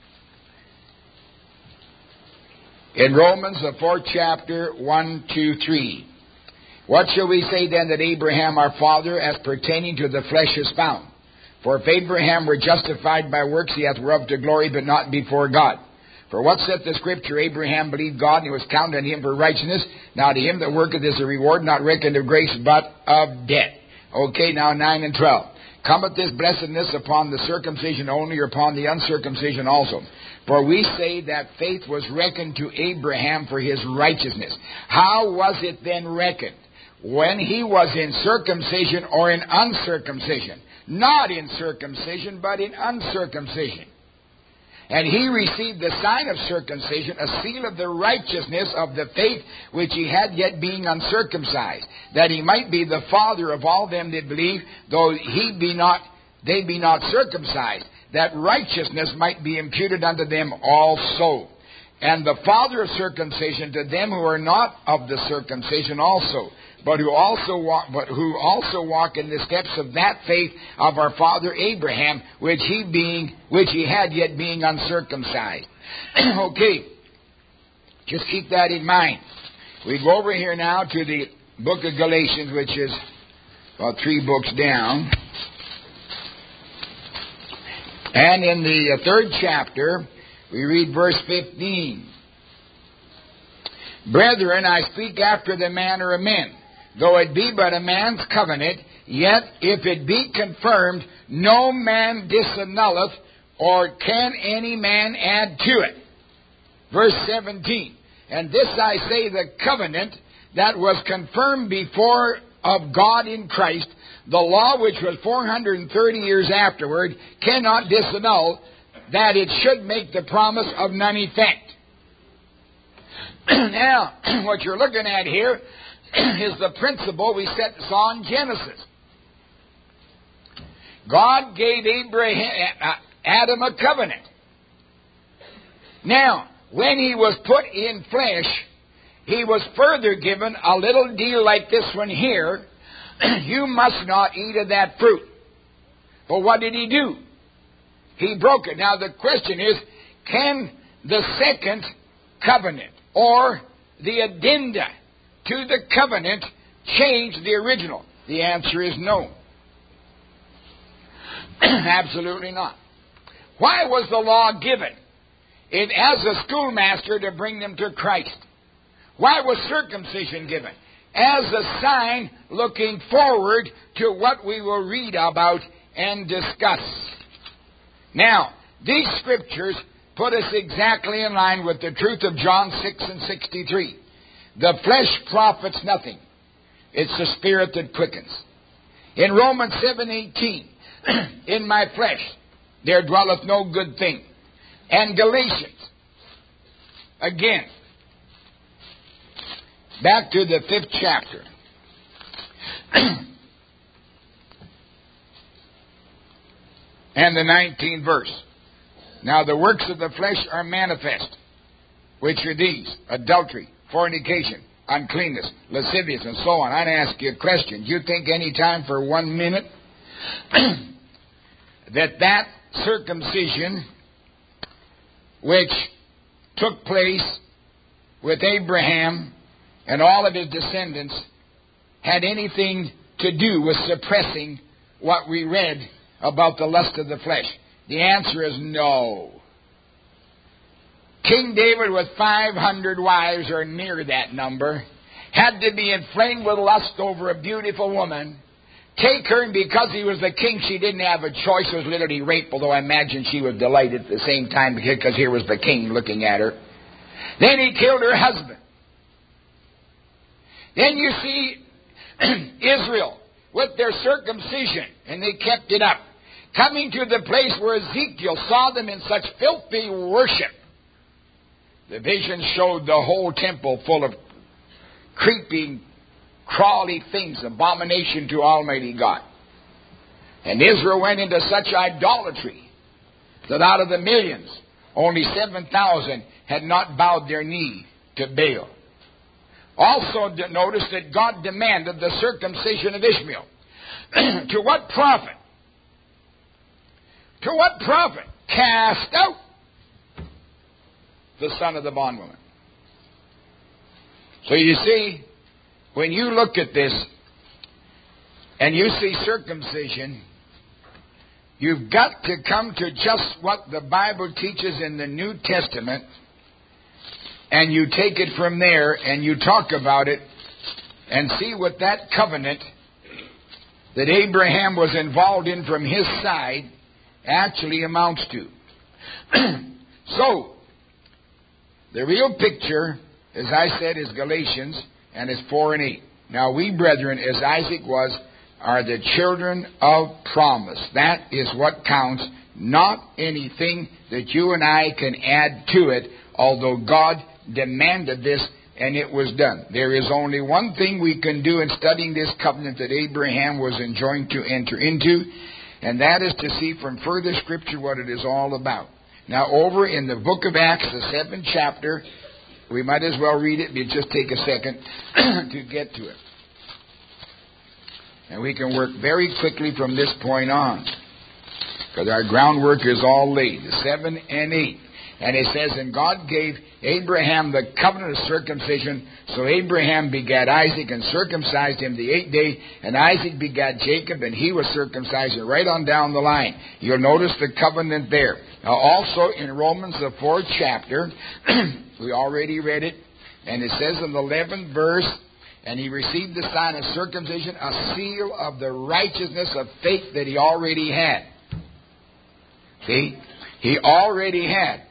In Romans, the 4th chapter, 1, 2, 3. What shall we say then that Abraham our father as pertaining to the flesh is found? For if Abraham were justified by works, he hath whereof to glory, but not before God. For what saith the Scripture? Abraham believed God, and it was counted unto him for righteousness. Now to him that worketh is a reward, not reckoned of grace, but of debt. Okay, now 9 and 12. Cometh this blessedness upon the circumcision only, or upon the uncircumcision also? For we say that faith was reckoned to Abraham for his righteousness. How was it then reckoned? When he was in circumcision or in uncircumcision? Not in circumcision, but in uncircumcision. And he received the sign of circumcision, a seal of the righteousness of the faith which he had yet being uncircumcised, that he might be the father of all them that believe, though they be not circumcised, that righteousness might be imputed unto them also. And the father of circumcision to them who are not of the circumcision also, but who also walk in the steps of that faith of our father Abraham, which he had yet being uncircumcised. Okay, just keep that in mind. We go over here now to the book of Galatians, which is about 3 books down. And in the 3rd chapter, we read verse 15. Brethren, I speak after the manner of men. Though it be but a man's covenant, yet if it be confirmed, no man disannulleth, or can any man add to it. Verse 17. And this I say, the covenant that was confirmed before of God in Christ, the law which was 430 years afterward, cannot disannul, that it should make the promise of none effect. Now, what you're looking at here is the principle we saw in Genesis. God gave Adam a covenant. Now, when he was put in flesh, he was further given a little deal like this one here. You must not eat of that fruit. But what did he do? He broke it. Now the question is, can the second covenant or the addenda to the covenant change the original? The answer is no. Absolutely not. Why was the law given? It as a schoolmaster to bring them to Christ. Why was circumcision given? As a sign looking forward to what we will read about and discuss. Now, these scriptures put us exactly in line with the truth of John 6:63. The flesh profits nothing. It's the spirit that quickens. In Romans 7:18, in my flesh there dwelleth no good thing. And Galatians, again, back to the 5th chapter. And the 19th verse. Now the works of the flesh are manifest, which are these: adultery, fornication, uncleanness, lasciviousness, and so on. I'd ask you a question. Do you think any time for 1 minute that circumcision which took place with Abraham and all of his descendants had anything to do with suppressing what we read about the lust of the flesh? The answer is no. King David, with 500 wives or near that number, had to be inflamed with lust over a beautiful woman. Take her, and because he was the king, she didn't have a choice. It was literally rape, although I imagine she was delighted at the same time because here was the king looking at her. Then he killed her husband. Then you see Israel with their circumcision, and they kept it up, coming to the place where Ezekiel saw them in such filthy worship. The vision showed the whole temple full of creeping, crawly things, abomination to Almighty God. And Israel went into such idolatry that out of the millions, only 7,000 had not bowed their knee to Baal. Also notice that God demanded the circumcision of Ishmael. To what profit? To what profit? Cast out the son of the bondwoman. So you see, when you look at this and you see circumcision, you've got to come to just what the Bible teaches in the New Testament, and you take it from there and you talk about it and see what that covenant that Abraham was involved in from his side actually amounts to. So, the real picture, as I said, is Galatians, and it's 4 and 8. Now we, brethren, as Isaac was, are the children of promise. That is what counts, not anything that you and I can add to it, although God demanded this and it was done. There is only one thing we can do in studying this covenant that Abraham was enjoined to enter into, and that is to see from further Scripture what it is all about. Now, over in the book of Acts, the 7th chapter, we might as well read it, but just take a second to get to it. And we can work very quickly from this point on, because our groundwork is all laid. 7 and 8. And it says, and God gave Abraham the covenant of circumcision. So Abraham begat Isaac and circumcised him the 8th day. And Isaac begat Jacob, and he was circumcised. And right on down the line, you'll notice the covenant there. Now also in Romans, the 4th chapter, we already read it. And it says in the 11th verse, and he received the sign of circumcision, a seal of the righteousness of faith that he already had. See? He already had.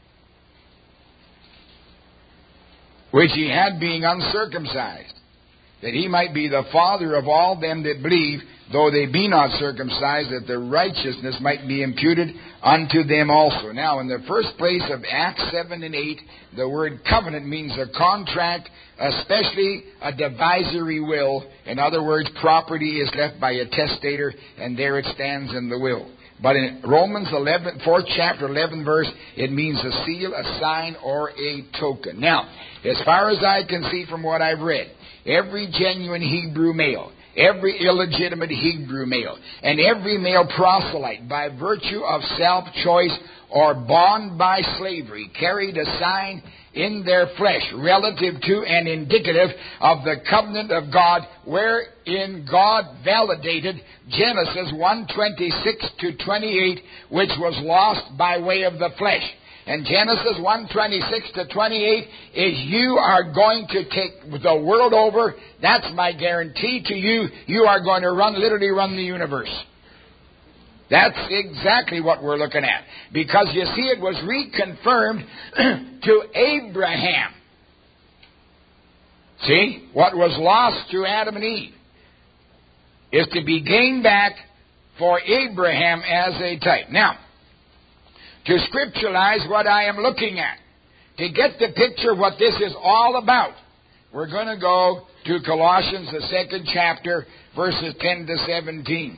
Which he had being uncircumcised, that he might be the father of all them that believe though they be not circumcised, that the righteousness might be imputed unto them also. Now, in the first place of Acts 7 and 8, the word covenant means a contract, especially a divisory will. In other words, property is left by a testator, and there it stands in the will. But in Romans 11, 4th chapter, 11 verse, it means a seal, a sign, or a token. Now, as far as I can see from what I've read, every genuine Hebrew male, every illegitimate Hebrew male, and every male proselyte, by virtue of self-choice or bond by slavery, carried a sign in their flesh relative to and indicative of the covenant of God, wherein God validated Genesis 1:26 to 28, which was lost by way of the flesh. And Genesis 1:26 to 28 is you are going to take the world over. That's my guarantee to you. You are going to literally run the universe. That's exactly what we're looking at. Because you see, it was reconfirmed to Abraham. See, what was lost through Adam and Eve is to be gained back for Abraham as a type. Now, to scripturalize what I am looking at, to get the picture of what this is all about, we're going to go to Colossians, the 2nd chapter, verses 10 to 17.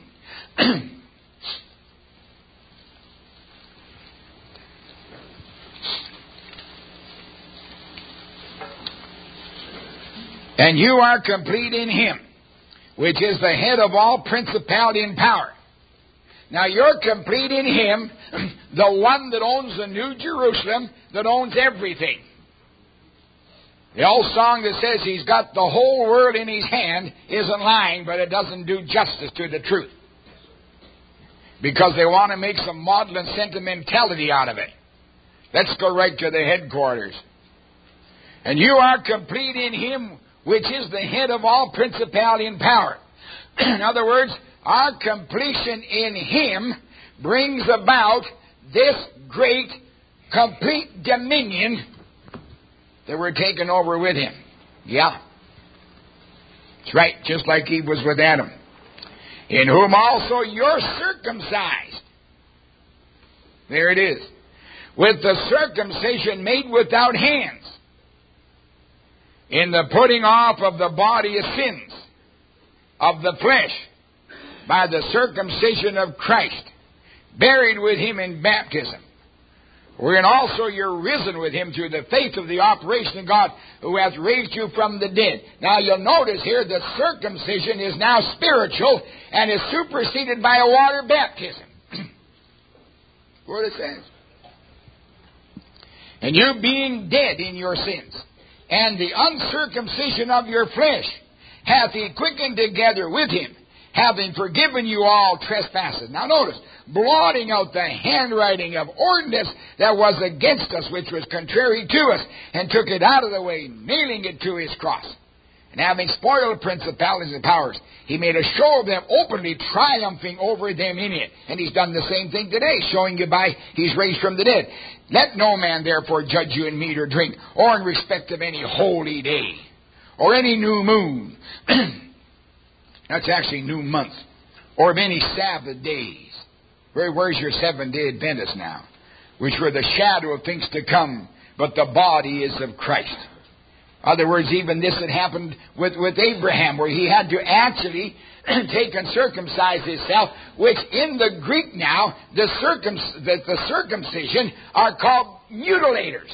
And you are complete in Him, which is the head of all principality and power. Now you're complete in Him, the one that owns the New Jerusalem, that owns everything. The old song that says He's got the whole world in His hand isn't lying, but it doesn't do justice to the truth. Because they want to make some maudlin sentimentality out of it. Let's go right to the headquarters. And you are complete in Him, which is the head of all principality and power. In other words, our completion in Him brings about this great, complete dominion that we're taking over with Him. Yeah. That's right, just like He was with Adam. In whom also you're circumcised. There it is. With the circumcision made without hands, in the putting off of the body of sins, of the flesh, by the circumcision of Christ, buried with Him in baptism, wherein also you're risen with Him through the faith of the operation of God, who hath raised you from the dead. Now you'll notice here that circumcision is now spiritual and is superseded by a water baptism. What it says. And you being dead in your sins, and the uncircumcision of your flesh, hath He quickened together with Him, having forgiven you all trespasses. Now notice, blotting out the handwriting of ordinance that was against us, which was contrary to us, and took it out of the way, nailing it to His cross. And having spoiled principalities and powers, He made a show of them openly, triumphing over them in it. And He's done the same thing today, showing you by He's raised from the dead. Let no man therefore judge you in meat or drink, or in respect of any holy day, or any new moon. That's actually new month. Or of any Sabbath days. Where's your Seventh-day Adventist now? Which were the shadow of things to come, but the body is of Christ. In other words, even this had happened with Abraham, where he had to actually take and circumcise himself, which in the Greek now, the circumcision are called mutilators.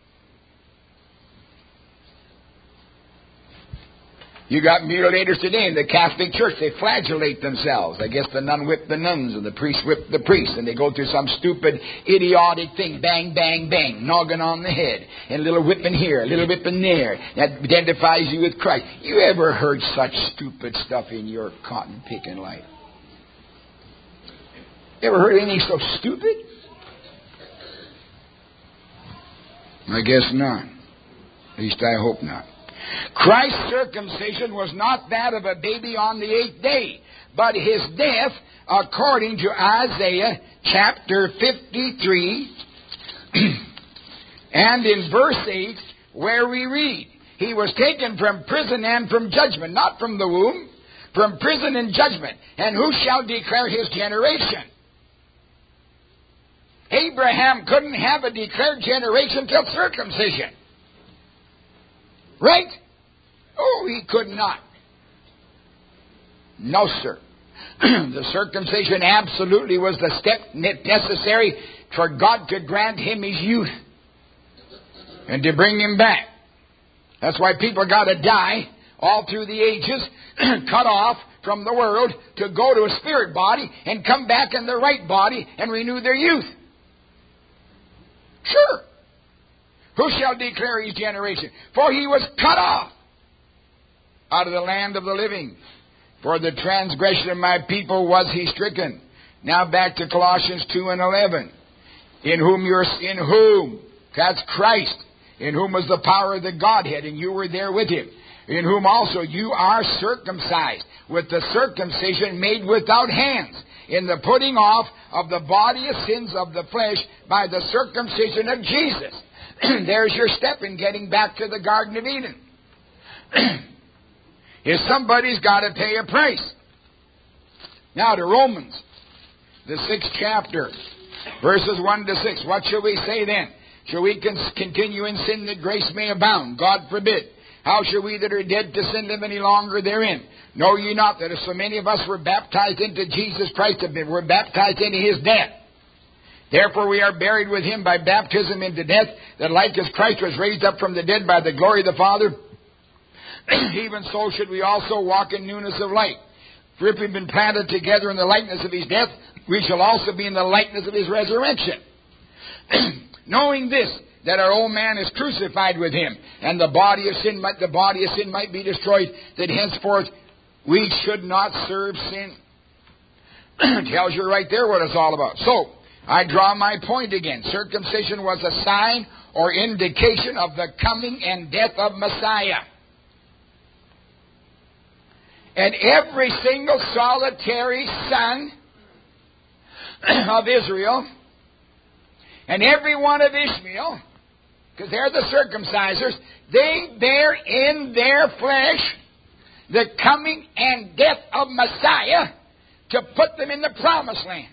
You got mutilators today in the Catholic Church. They flagellate themselves. I guess the nun whipped the nuns and the priest whipped the priests. And they go through some stupid, idiotic thing. Bang, bang, bang. Noggin on the head. And a little whipping here, a little whipping there. That identifies you with Christ. You ever heard such stupid stuff in your cotton-picking life? Ever heard anything so stupid? I guess not. At least I hope not. Christ's circumcision was not that of a baby on the 8th day, but His death, according to Isaiah chapter 53, and in verse 8, where we read, He was taken from prison and from judgment, not from the womb. from prison and judgment. And who shall declare his generation? Abraham couldn't have a declared generation till circumcision. Right? Oh, he could not. No, sir. The circumcision absolutely was the step necessary for God to grant him his youth and to bring him back. That's why people got to die all through the ages, cut off from the world to go to a spirit body and come back in the right body and renew their youth. Sure. Who shall declare his generation? For he was cut off out of the land of the living. For the transgression of my people was he stricken. Now back to Colossians 2:11. In whom, that's Christ, in whom was the power of the Godhead, and you were there with him. In whom also you are circumcised, with the circumcision made without hands, in the putting off of the body of sins of the flesh by the circumcision of Jesus. There's your step in getting back to the Garden of Eden. If somebody's got to pay a price. Now to Romans, the 6th chapter, verses 1 to 6. What shall we say then? Shall we continue in sin that grace may abound? God forbid. How shall we that are dead to sin live any longer therein? Know ye not that if so many of us were baptized into Jesus Christ, were baptized into his death? Therefore we are buried with him by baptism into death, that like as Christ was raised up from the dead by the glory of the Father, even so should we also walk in newness of life. For if we've been planted together in the likeness of his death, we shall also be in the likeness of his resurrection. Knowing this, that our old man is crucified with him, and the body of sin might be destroyed, that henceforth we should not serve sin. Tells you right there what it's all about. So, I draw my point again. Circumcision was a sign or indication of the coming and death of Messiah. And every single solitary son of Israel, and every one of Ishmael, because they're the circumcisers, they bear in their flesh the coming and death of Messiah to put them in the promised land.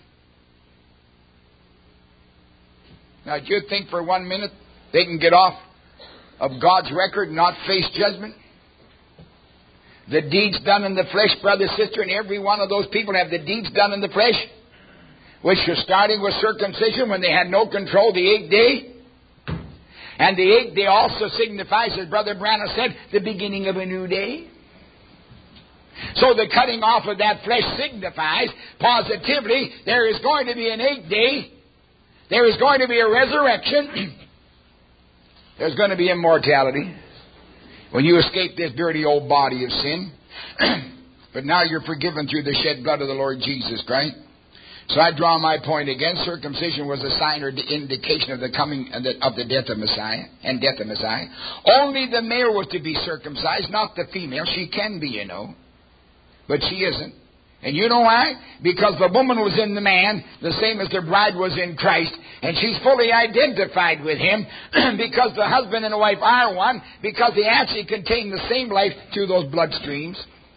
Now, do you think for 1 minute they can get off of God's record and not face judgment? The deeds done in the flesh, brother, sister, and every one of those people have the deeds done in the flesh, which was starting with circumcision when they had no control, the 8th day. And the 8th day also signifies, as Brother Branham said, the beginning of a new day. So the cutting off of that flesh signifies positively there is going to be an 8th day. There is going to be a resurrection. There's going to be immortality when you escape this dirty old body of sin. But now you're forgiven through the shed blood of the Lord Jesus Christ. So I draw my point again. Circumcision was a sign or indication of the coming of the death of Messiah and death of Messiah. Only the male was to be circumcised, not the female. She can be, you know, but she isn't. And you know why? Because the woman was in the man, the same as the bride was in Christ, and she's fully identified with him because the husband and the wife are one, because they actually contain the same life through those bloodstreams.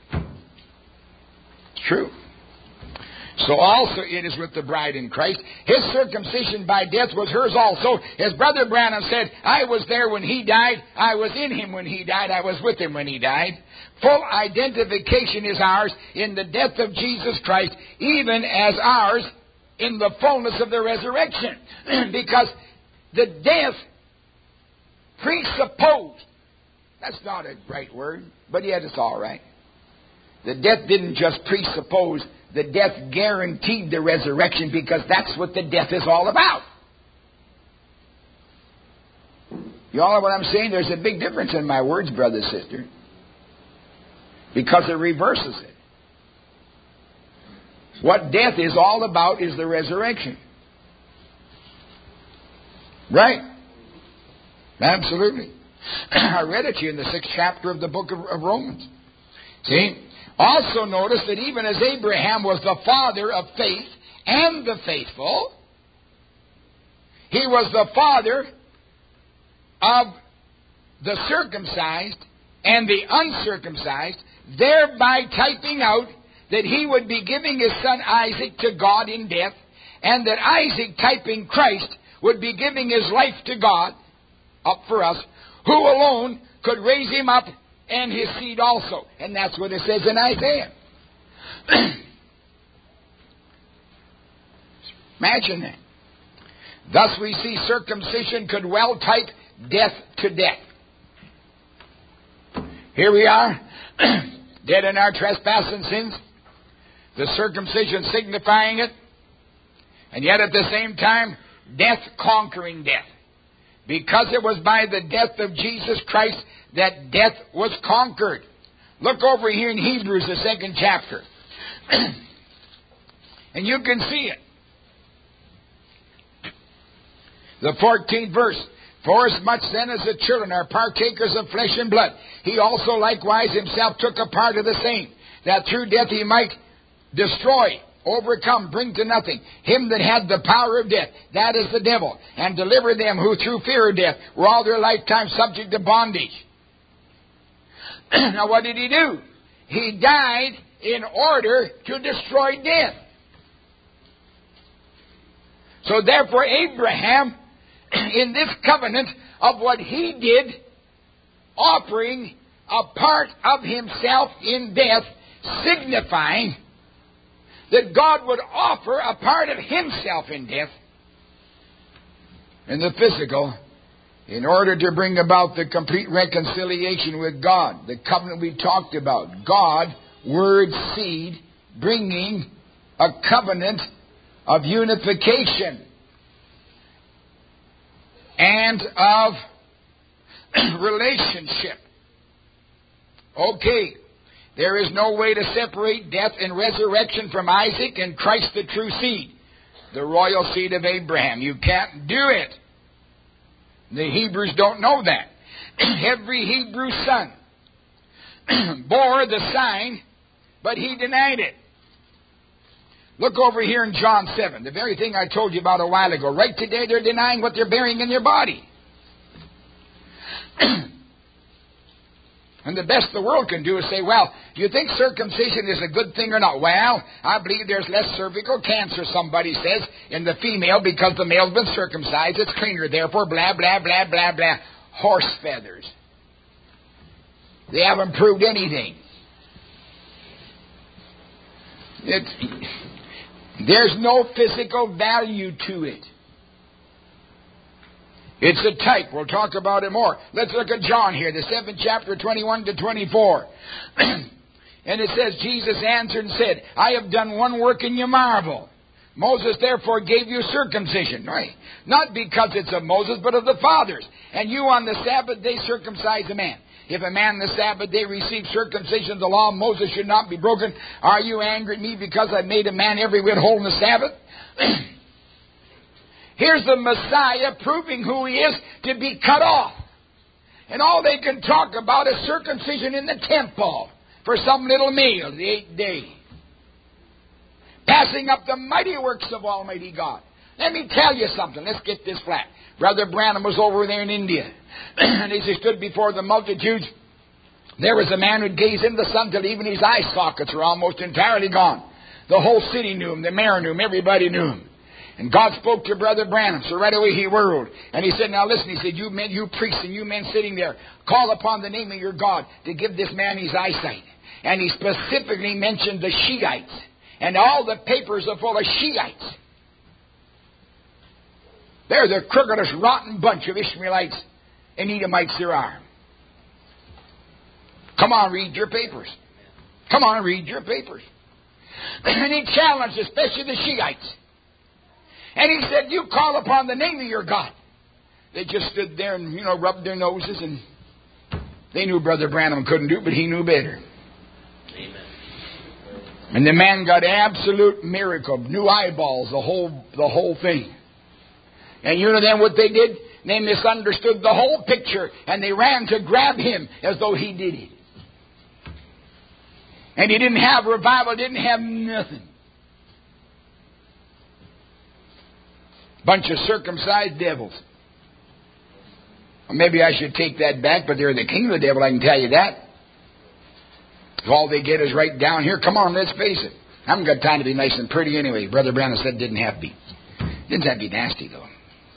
It's true. So also it is with the bride in Christ. His circumcision by death was hers also. As Brother Branham said, I was there when he died. I was in him when he died. I was with him when he died. Full identification is ours in the death of Jesus Christ, even as ours in the fullness of the resurrection. Because the death presupposed, that's not a right word, but yet it's all right. The death didn't just presuppose, the death guaranteed the resurrection, because that's what the death is all about. You all know what I'm saying? There's a big difference in my words, brother, sister, because it reverses it. What death is all about is the resurrection. Right? Absolutely. I read it to you in the 6th chapter of the book of Romans. See? Also notice that even as Abraham was the father of faith and the faithful, he was the father of the circumcised and the uncircumcised, thereby typing out that he would be giving his son Isaac to God in death, and that Isaac, typing Christ, would be giving his life to God, up for us, who alone could raise him up and his seed also. And that's what it says in Isaiah. Imagine that. Thus we see circumcision could well type death to death. Here we are, dead in our trespass and sins, the circumcision signifying it, and yet at the same time, death conquering death. Because it was by the death of Jesus Christ that death was conquered. Look over here in Hebrews, the 2nd chapter. And you can see it. The 14th verse. For as much then as the children are partakers of flesh and blood, he also likewise himself took a part of the same, that through death he might destroy, overcome, bring to nothing him that had the power of death, that is the devil, and deliver them who through fear of death were all their lifetime subject to bondage. Now what did he do? He died in order to destroy death. So therefore Abraham, in this covenant of what he did, offering a part of himself in death, signifying that God would offer a part of himself in death, in the physical, in order to bring about the complete reconciliation with God. The covenant we talked about. God, Word, Seed, bringing a covenant of unification and of relationship. Okay. There is no way to separate death and resurrection from Isaac and Christ, the true seed, the royal seed of Abraham. You can't do it. The Hebrews don't know that. Every Hebrew son bore the sign, but he denied it. Look over here in John 7, the very thing I told you about a while ago. Right today they're denying what they're bearing in their body. And the best the world can do is say, well, do you think circumcision is a good thing or not? Well, I believe there's less cervical cancer, somebody says, in the female because the male's been circumcised. It's cleaner, therefore, blah, blah, blah, blah, blah. Horse feathers. They haven't proved anything. There's no physical value to it. It's a type. We'll talk about it more. Let's look at John here, the 7th chapter, 21 to 24. And it says, Jesus answered and said, I have done one work and you marvel. Moses therefore gave you circumcision. Right? Not because it's of Moses, but of the fathers. And you on the Sabbath day circumcise a man. If a man on the Sabbath day receives circumcision, the law of Moses should not be broken. Are you angry at me because I made a man every whit whole in the Sabbath? Here's the Messiah proving who he is to be cut off. And all they can talk about is circumcision in the temple for some little meal, the 8th day. Passing up the mighty works of Almighty God. Let me tell you something. Let's get this flat. Brother Branham was over there in India. And as he stood before the multitudes, there was a man who'd gaze into the sun till even his eye sockets were almost entirely gone. The whole city knew him. The mayor knew him. Everybody knew him. And God spoke to Brother Branham, so right away he whirled. And he said, now listen, he said, you men, you priests and you men sitting there, call upon the name of your God to give this man his eyesight. And he specifically mentioned the Shiites. And all the papers are full of Shiites. They're the crookedest, rotten bunch of Ishmaelites and Edomites there are. Come on, read your papers. Come on, read your papers. And he challenged especially the Shiites. And he said, you call upon the name of your God. They just stood there and, rubbed their noses, and they knew Brother Branham couldn't do it, but he knew better. Amen. And the man got absolute miracle, new eyeballs, the whole thing. And you know then what they did? They misunderstood the whole picture, and they ran to grab him as though he did it. And he didn't have revival, didn't have nothing. Bunch of circumcised devils. Well, maybe I should take that back, but they're the king of the devil, I can tell you that. All they get is right down here. Come on, let's face it. I haven't got time to be nice and pretty anyway. Brother Branham said didn't have to be. Didn't have to be nasty, though.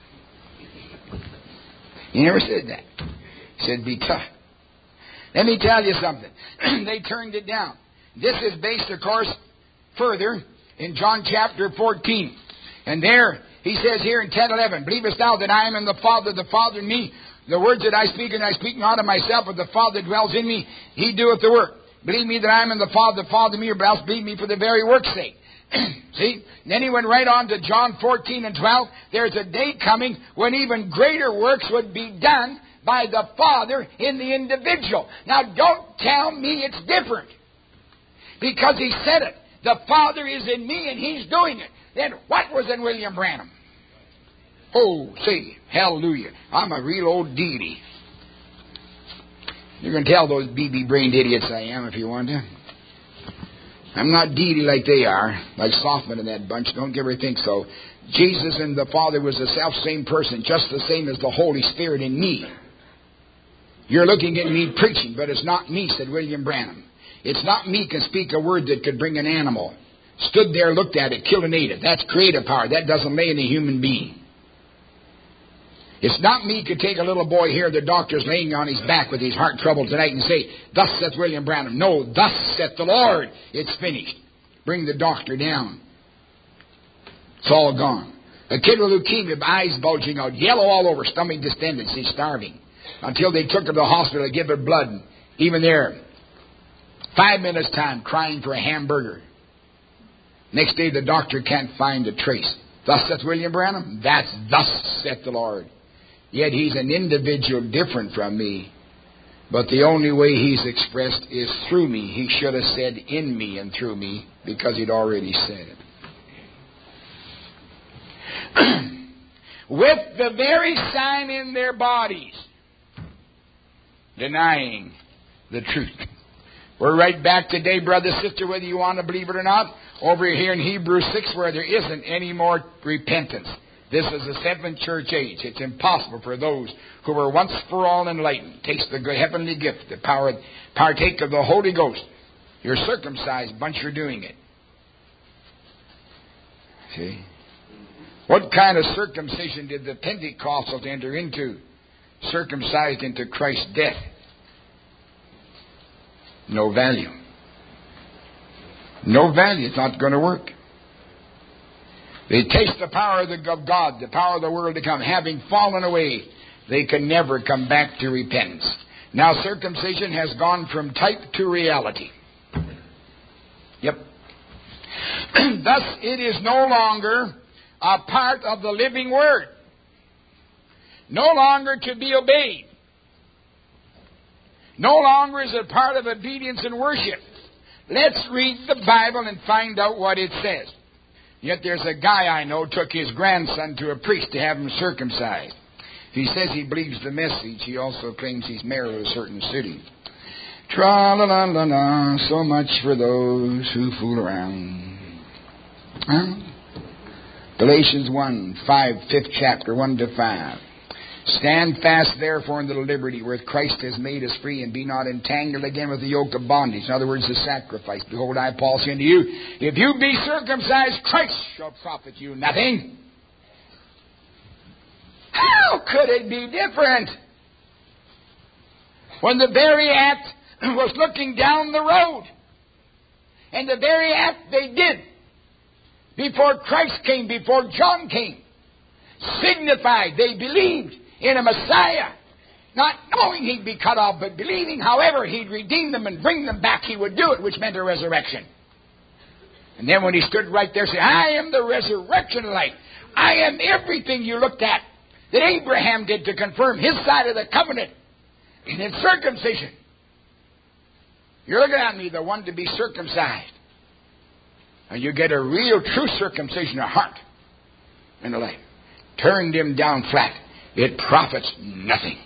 He never said that. He said be tough. Let me tell you something. They turned it down. This is based, of course, further in John chapter 14. And there, he says here in 10:11, believest thou that I am in the Father in me? The words that I speak, and I speak not of myself, but the Father dwells in me. He doeth the work. Believe me that I am in the Father in me, or else believe me for the very work's sake. See? And then he went right on to John 14:12. There's a day coming when even greater works would be done by the Father in the individual. Now, don't tell me it's different. Because he said it. The Father is in me and he's doing it. Then what was in William Branham? Oh, see, hallelujah. I'm a real old deity. You can tell those BB-brained idiots I am if you want to. I'm not deity like they are, like Softman and that bunch. Don't ever think so. Jesus and the Father was the self-same person, just the same as the Holy Spirit in me. You're looking at me preaching, but it's not me, said William Branham. It's not me can speak a word that could bring an animal. Stood there, looked at it, killed and ate it. That's creative power. That doesn't lay in a human being. It's not me could take a little boy here, the doctor's laying on his back with his heart trouble tonight and say, thus saith William Branham. No, thus saith the Lord. It's finished. Bring the doctor down. It's all gone. A kid with leukemia, eyes bulging out, yellow all over, stomach distended, she's starving. Until they took her to the hospital to give her blood. And even there, 5 minutes time, crying for a hamburger. Next day, the doctor can't find a trace. Thus saith William Branham. That's thus saith the Lord. Yet he's an individual different from me. But the only way he's expressed is through me. He should have said in me and through me, because he'd already said it. With the very sign in their bodies, denying the truth. We're right back today, brother, sister, whether you want to believe it or not, over here in Hebrews 6, where there isn't any more repentance. This is the seventh church age. It's impossible for those who were once for all enlightened. Taste the heavenly gift, the power, partake of the Holy Ghost. You're circumcised, bunch you're doing it. See? What kind of circumcision did the Pentecostals enter into? Circumcised into Christ's death. No value. No value. It's not going to work. They taste the power of God, the power of the world to come. Having fallen away, they can never come back to repentance. Now circumcision has gone from type to reality. Yep. Thus it is no longer a part of the living Word. No longer to be obeyed. No longer is it part of obedience and worship. Let's read the Bible and find out what it says. Yet there's a guy I know took his grandson to a priest to have him circumcised. He says he believes the message. He also claims he's mayor of a certain city. Tra-la-la-la-la, so much for those who fool around. Huh? Galatians 1, 5, 5th chapter, 1 to 5. Stand fast, therefore, in the liberty where Christ has made us free, and be not entangled again with the yoke of bondage. In other words, the sacrifice. Behold, I, Paul, say unto you, if you be circumcised, Christ shall profit you nothing. How could it be different? When the very act was looking down the road, and the very act they did before Christ came, before John came, signified they believed in a Messiah, not knowing he'd be cut off, but believing, however, he'd redeem them and bring them back, he would do it, which meant a resurrection. And then when he stood right there, said, I am the resurrection life. I am everything you looked at that Abraham did to confirm his side of the covenant in circumcision. You're looking at me, the one to be circumcised. And you get a real, true circumcision of heart in the life. Turned him down flat. It profits nothing.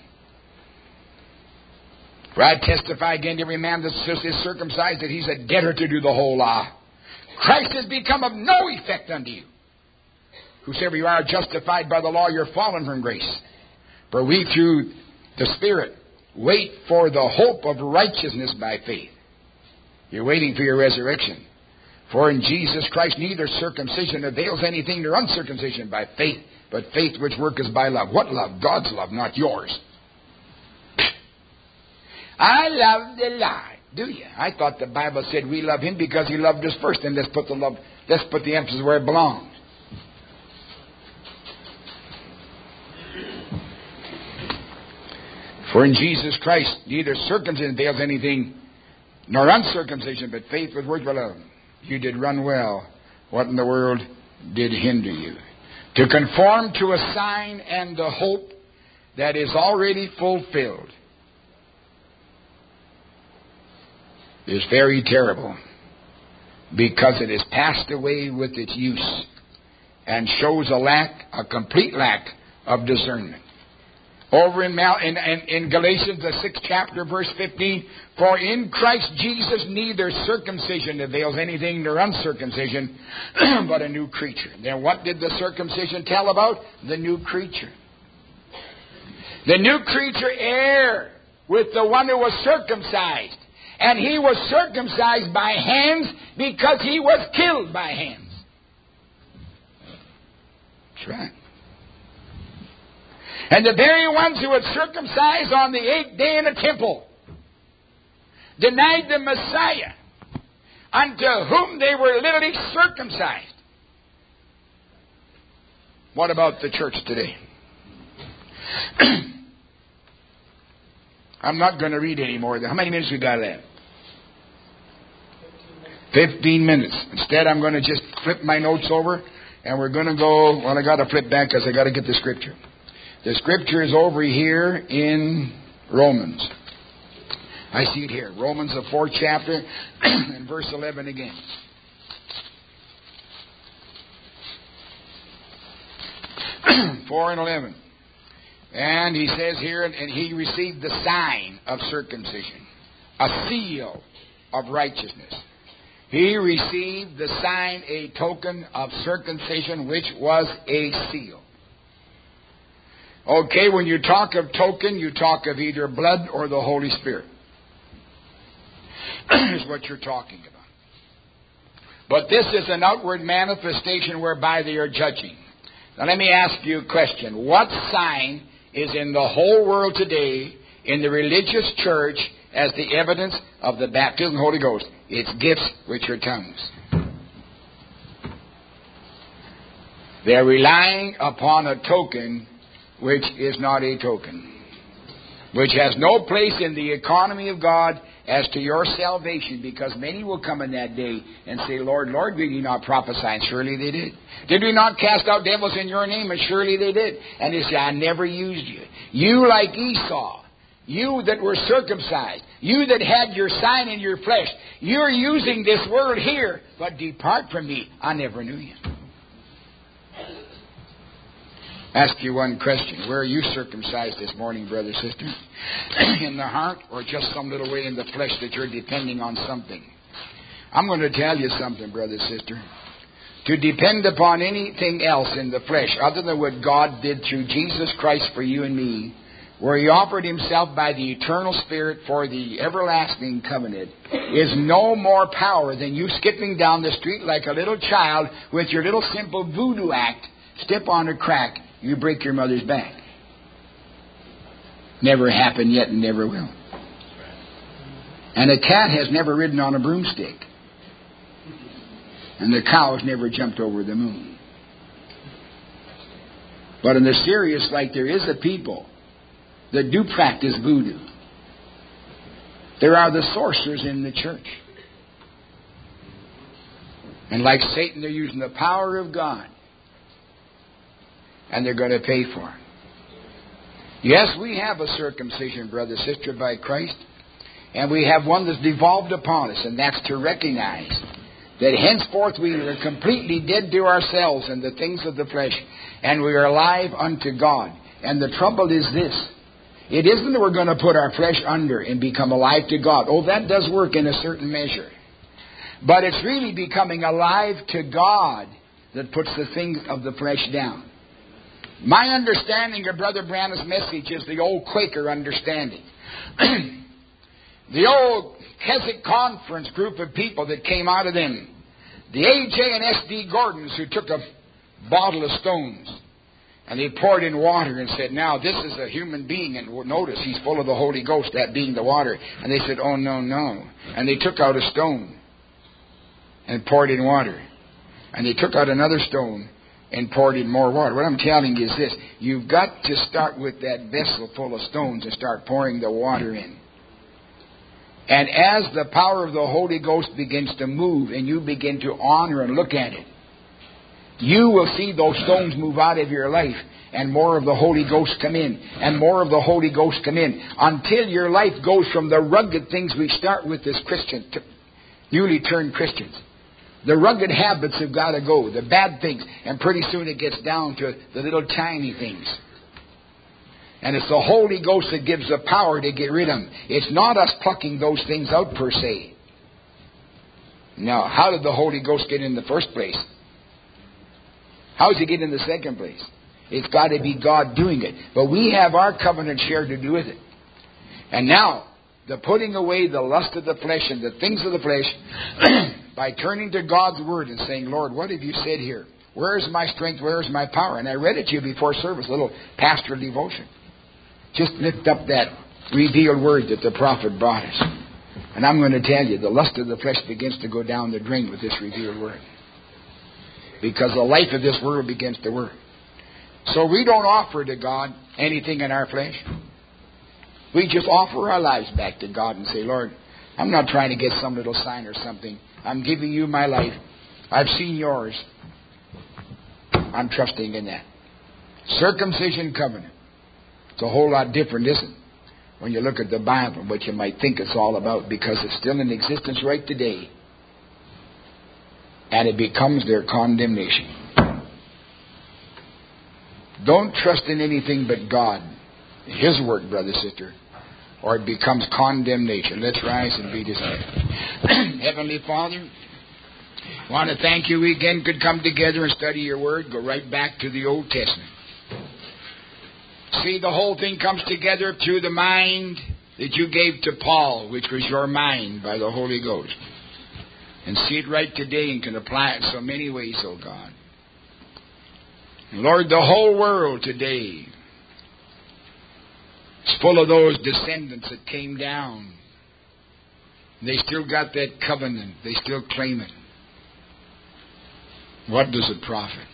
For I testify again to every man that is circumcised that he's a debtor to do the whole law. Christ has become of no effect unto you. Whosoever you are justified by the law, you're fallen from grace. For we through the Spirit wait for the hope of righteousness by faith. You're waiting for your resurrection. For in Jesus Christ neither circumcision avails anything nor uncircumcision by faith, but faith which worketh by love. What love? God's love, not yours. I love the Lord. Do you? I thought the Bible said we love Him because He loved us first. And let's put the emphasis where it belongs. For in Jesus Christ neither circumcision avails anything nor uncircumcision, but faith with works by love. You did run well. What in the world did hinder you? To conform to a sign and the hope that is already fulfilled is very terrible, because it has passed away with its use and shows a complete lack of discernment. Over in Galatians, the 6th chapter, verse 15, for in Christ Jesus neither circumcision avails anything nor uncircumcision, but a new creature. Then what did the circumcision tell about? The new creature. The new creature heir with the one who was circumcised. And he was circumcised by hands because he was killed by hands. That's right. And the very ones who had circumcised on the 8th day in the temple denied the Messiah, unto whom they were literally circumcised. What about the church today? I'm not going to read any more. How many minutes we got left? 15 minutes. Instead, I'm going to just flip my notes over, and we're going to go. Well, I got to flip back because I got to get the scripture. The scripture is over here in Romans. I see it here. Romans, the 4th chapter, and verse 11 again. Four and 11. And he says here, and he received the sign of circumcision, a seal of righteousness. He received the sign, a token of circumcision, which was a seal. Okay, when you talk of token, you talk of either blood or the Holy Spirit. Is what you're talking about. But this is an outward manifestation whereby they are judging. Now let me ask you a question. What sign is in the whole world today in the religious church as the evidence of the baptism of the Holy Ghost? It's gifts which are tongues. They're relying upon a token which is not a token, which has no place in the economy of God as to your salvation, because many will come in that day and say, Lord, Lord, did you not prophesy? And surely they did. Did we not cast out devils in your name? And surely they did. And they say, I never used you. You like Esau, you that were circumcised, you that had your sign in your flesh, you're using this word here, but depart from me, I never knew you. Ask you one question. Where are you circumcised this morning, brother, sister? In the heart, or just some little way in the flesh that you're depending on something? I'm going to tell you something, brother, sister. To depend upon anything else in the flesh other than what God did through Jesus Christ for you and me, where He offered Himself by the eternal Spirit for the everlasting covenant, is no more power than you skipping down the street like a little child with your little simple voodoo act. Step on a crack, you break your mother's back. Never happened yet and never will. And a cat has never ridden on a broomstick. And the cow has never jumped over the moon. But in the serious light, there is a people that do practice voodoo. There are the sorcerers in the church. And like Satan, they're using the power of God. And they're going to pay for it. Yes, we have a circumcision, brother, sister, by Christ. And we have one that's devolved upon us. And that's to recognize that henceforth we are completely dead to ourselves and the things of the flesh. And we are alive unto God. And the trouble is this. It isn't that we're going to put our flesh under and become alive to God. Oh, that does work in a certain measure. But it's really becoming alive to God that puts the things of the flesh down. My understanding of Brother Branham's message is the old Quaker understanding. The old Keswick Conference group of people that came out of them. The A.J. and S.D. Gordons who took a bottle of stones and they poured in water and said, now this is a human being, and notice he's full of the Holy Ghost, that being the water. And they said, oh, no, no. And they took out a stone and poured in water. And they took out another stone and poured in more water. What I'm telling you is this. You've got to start with that vessel full of stones and start pouring the water in. And as the power of the Holy Ghost begins to move and you begin to honor and look at it, you will see those stones move out of your life and more of the Holy Ghost come in and more of the Holy Ghost come in until your life goes from the rugged things we start with as Christians, to newly turned Christians. The rugged habits have got to go, the bad things, and pretty soon it gets down to the little tiny things. And it's the Holy Ghost that gives the power to get rid of them. It's not us plucking those things out per se. Now, how did the Holy Ghost get in the first place? How does He get in the second place? It's got to be God doing it. But we have our covenant share to do with it. And now, the putting away the lust of the flesh and the things of the flesh by turning to God's Word and saying, Lord, what have you said here? Where is my strength? Where is my power? And I read it to you before service, a little pastoral devotion. Just lift up that revealed Word that the prophet brought us. And I'm going to tell you, the lust of the flesh begins to go down the drain with this revealed Word. Because the life of this world begins to work. So we don't offer to God anything in our flesh. We just offer our lives back to God and say, Lord, I'm not trying to get some little sign or something. I'm giving you my life. I've seen yours. I'm trusting in that. Circumcision covenant. It's a whole lot different, isn't it? When you look at the Bible, what you might think it's all about, because it's still in existence right today. And it becomes their condemnation. Don't trust in anything but God. His work, brother, sister. Or it becomes condemnation. Let's rise and be dismissed. Heavenly Father, I want to thank you we again could come together and study your Word. Go right back to the Old Testament. See, the whole thing comes together through the mind that you gave to Paul, which was your mind by the Holy Ghost. And see it right today and can apply it in so many ways, oh God. And Lord, the whole world today is full of those descendants that came down. They still got that covenant. They still claim it. What does it profit?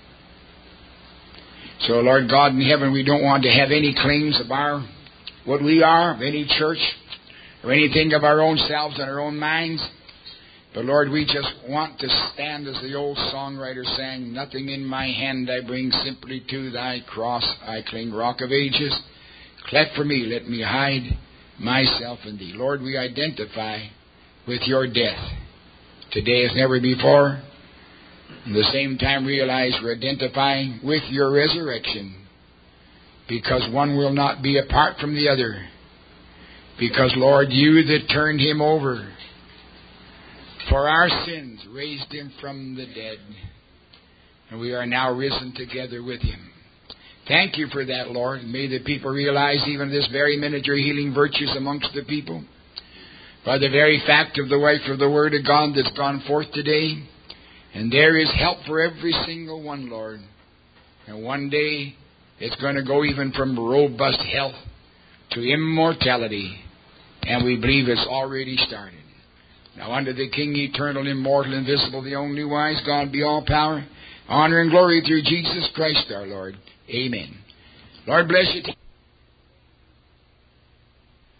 So, Lord God in heaven, we don't want to have any claims of what we are, of any church, or anything of our own selves and our own minds. But, Lord, we just want to stand as the old songwriter sang, nothing in my hand I bring, simply to thy cross I cling. Rock of ages, cleft for me, let me hide myself in thee. Lord, we identify with your death today as never before. At the same time, realize we're identifying with your resurrection, because one will not be apart from the other. Because, Lord, you that turned him over for our sins raised him from the dead, and we are now risen together with him. Thank you for that, Lord. May the people realize even this very minute your healing virtues amongst the people. By the very fact of the wife of the Word of God that's gone forth today. And there is help for every single one, Lord. And one day it's going to go even from robust health to immortality. And we believe it's already started. Now unto the King, eternal, immortal, invisible, the only wise God, be all power, honor, and glory through Jesus Christ our Lord. Amen. Lord bless you.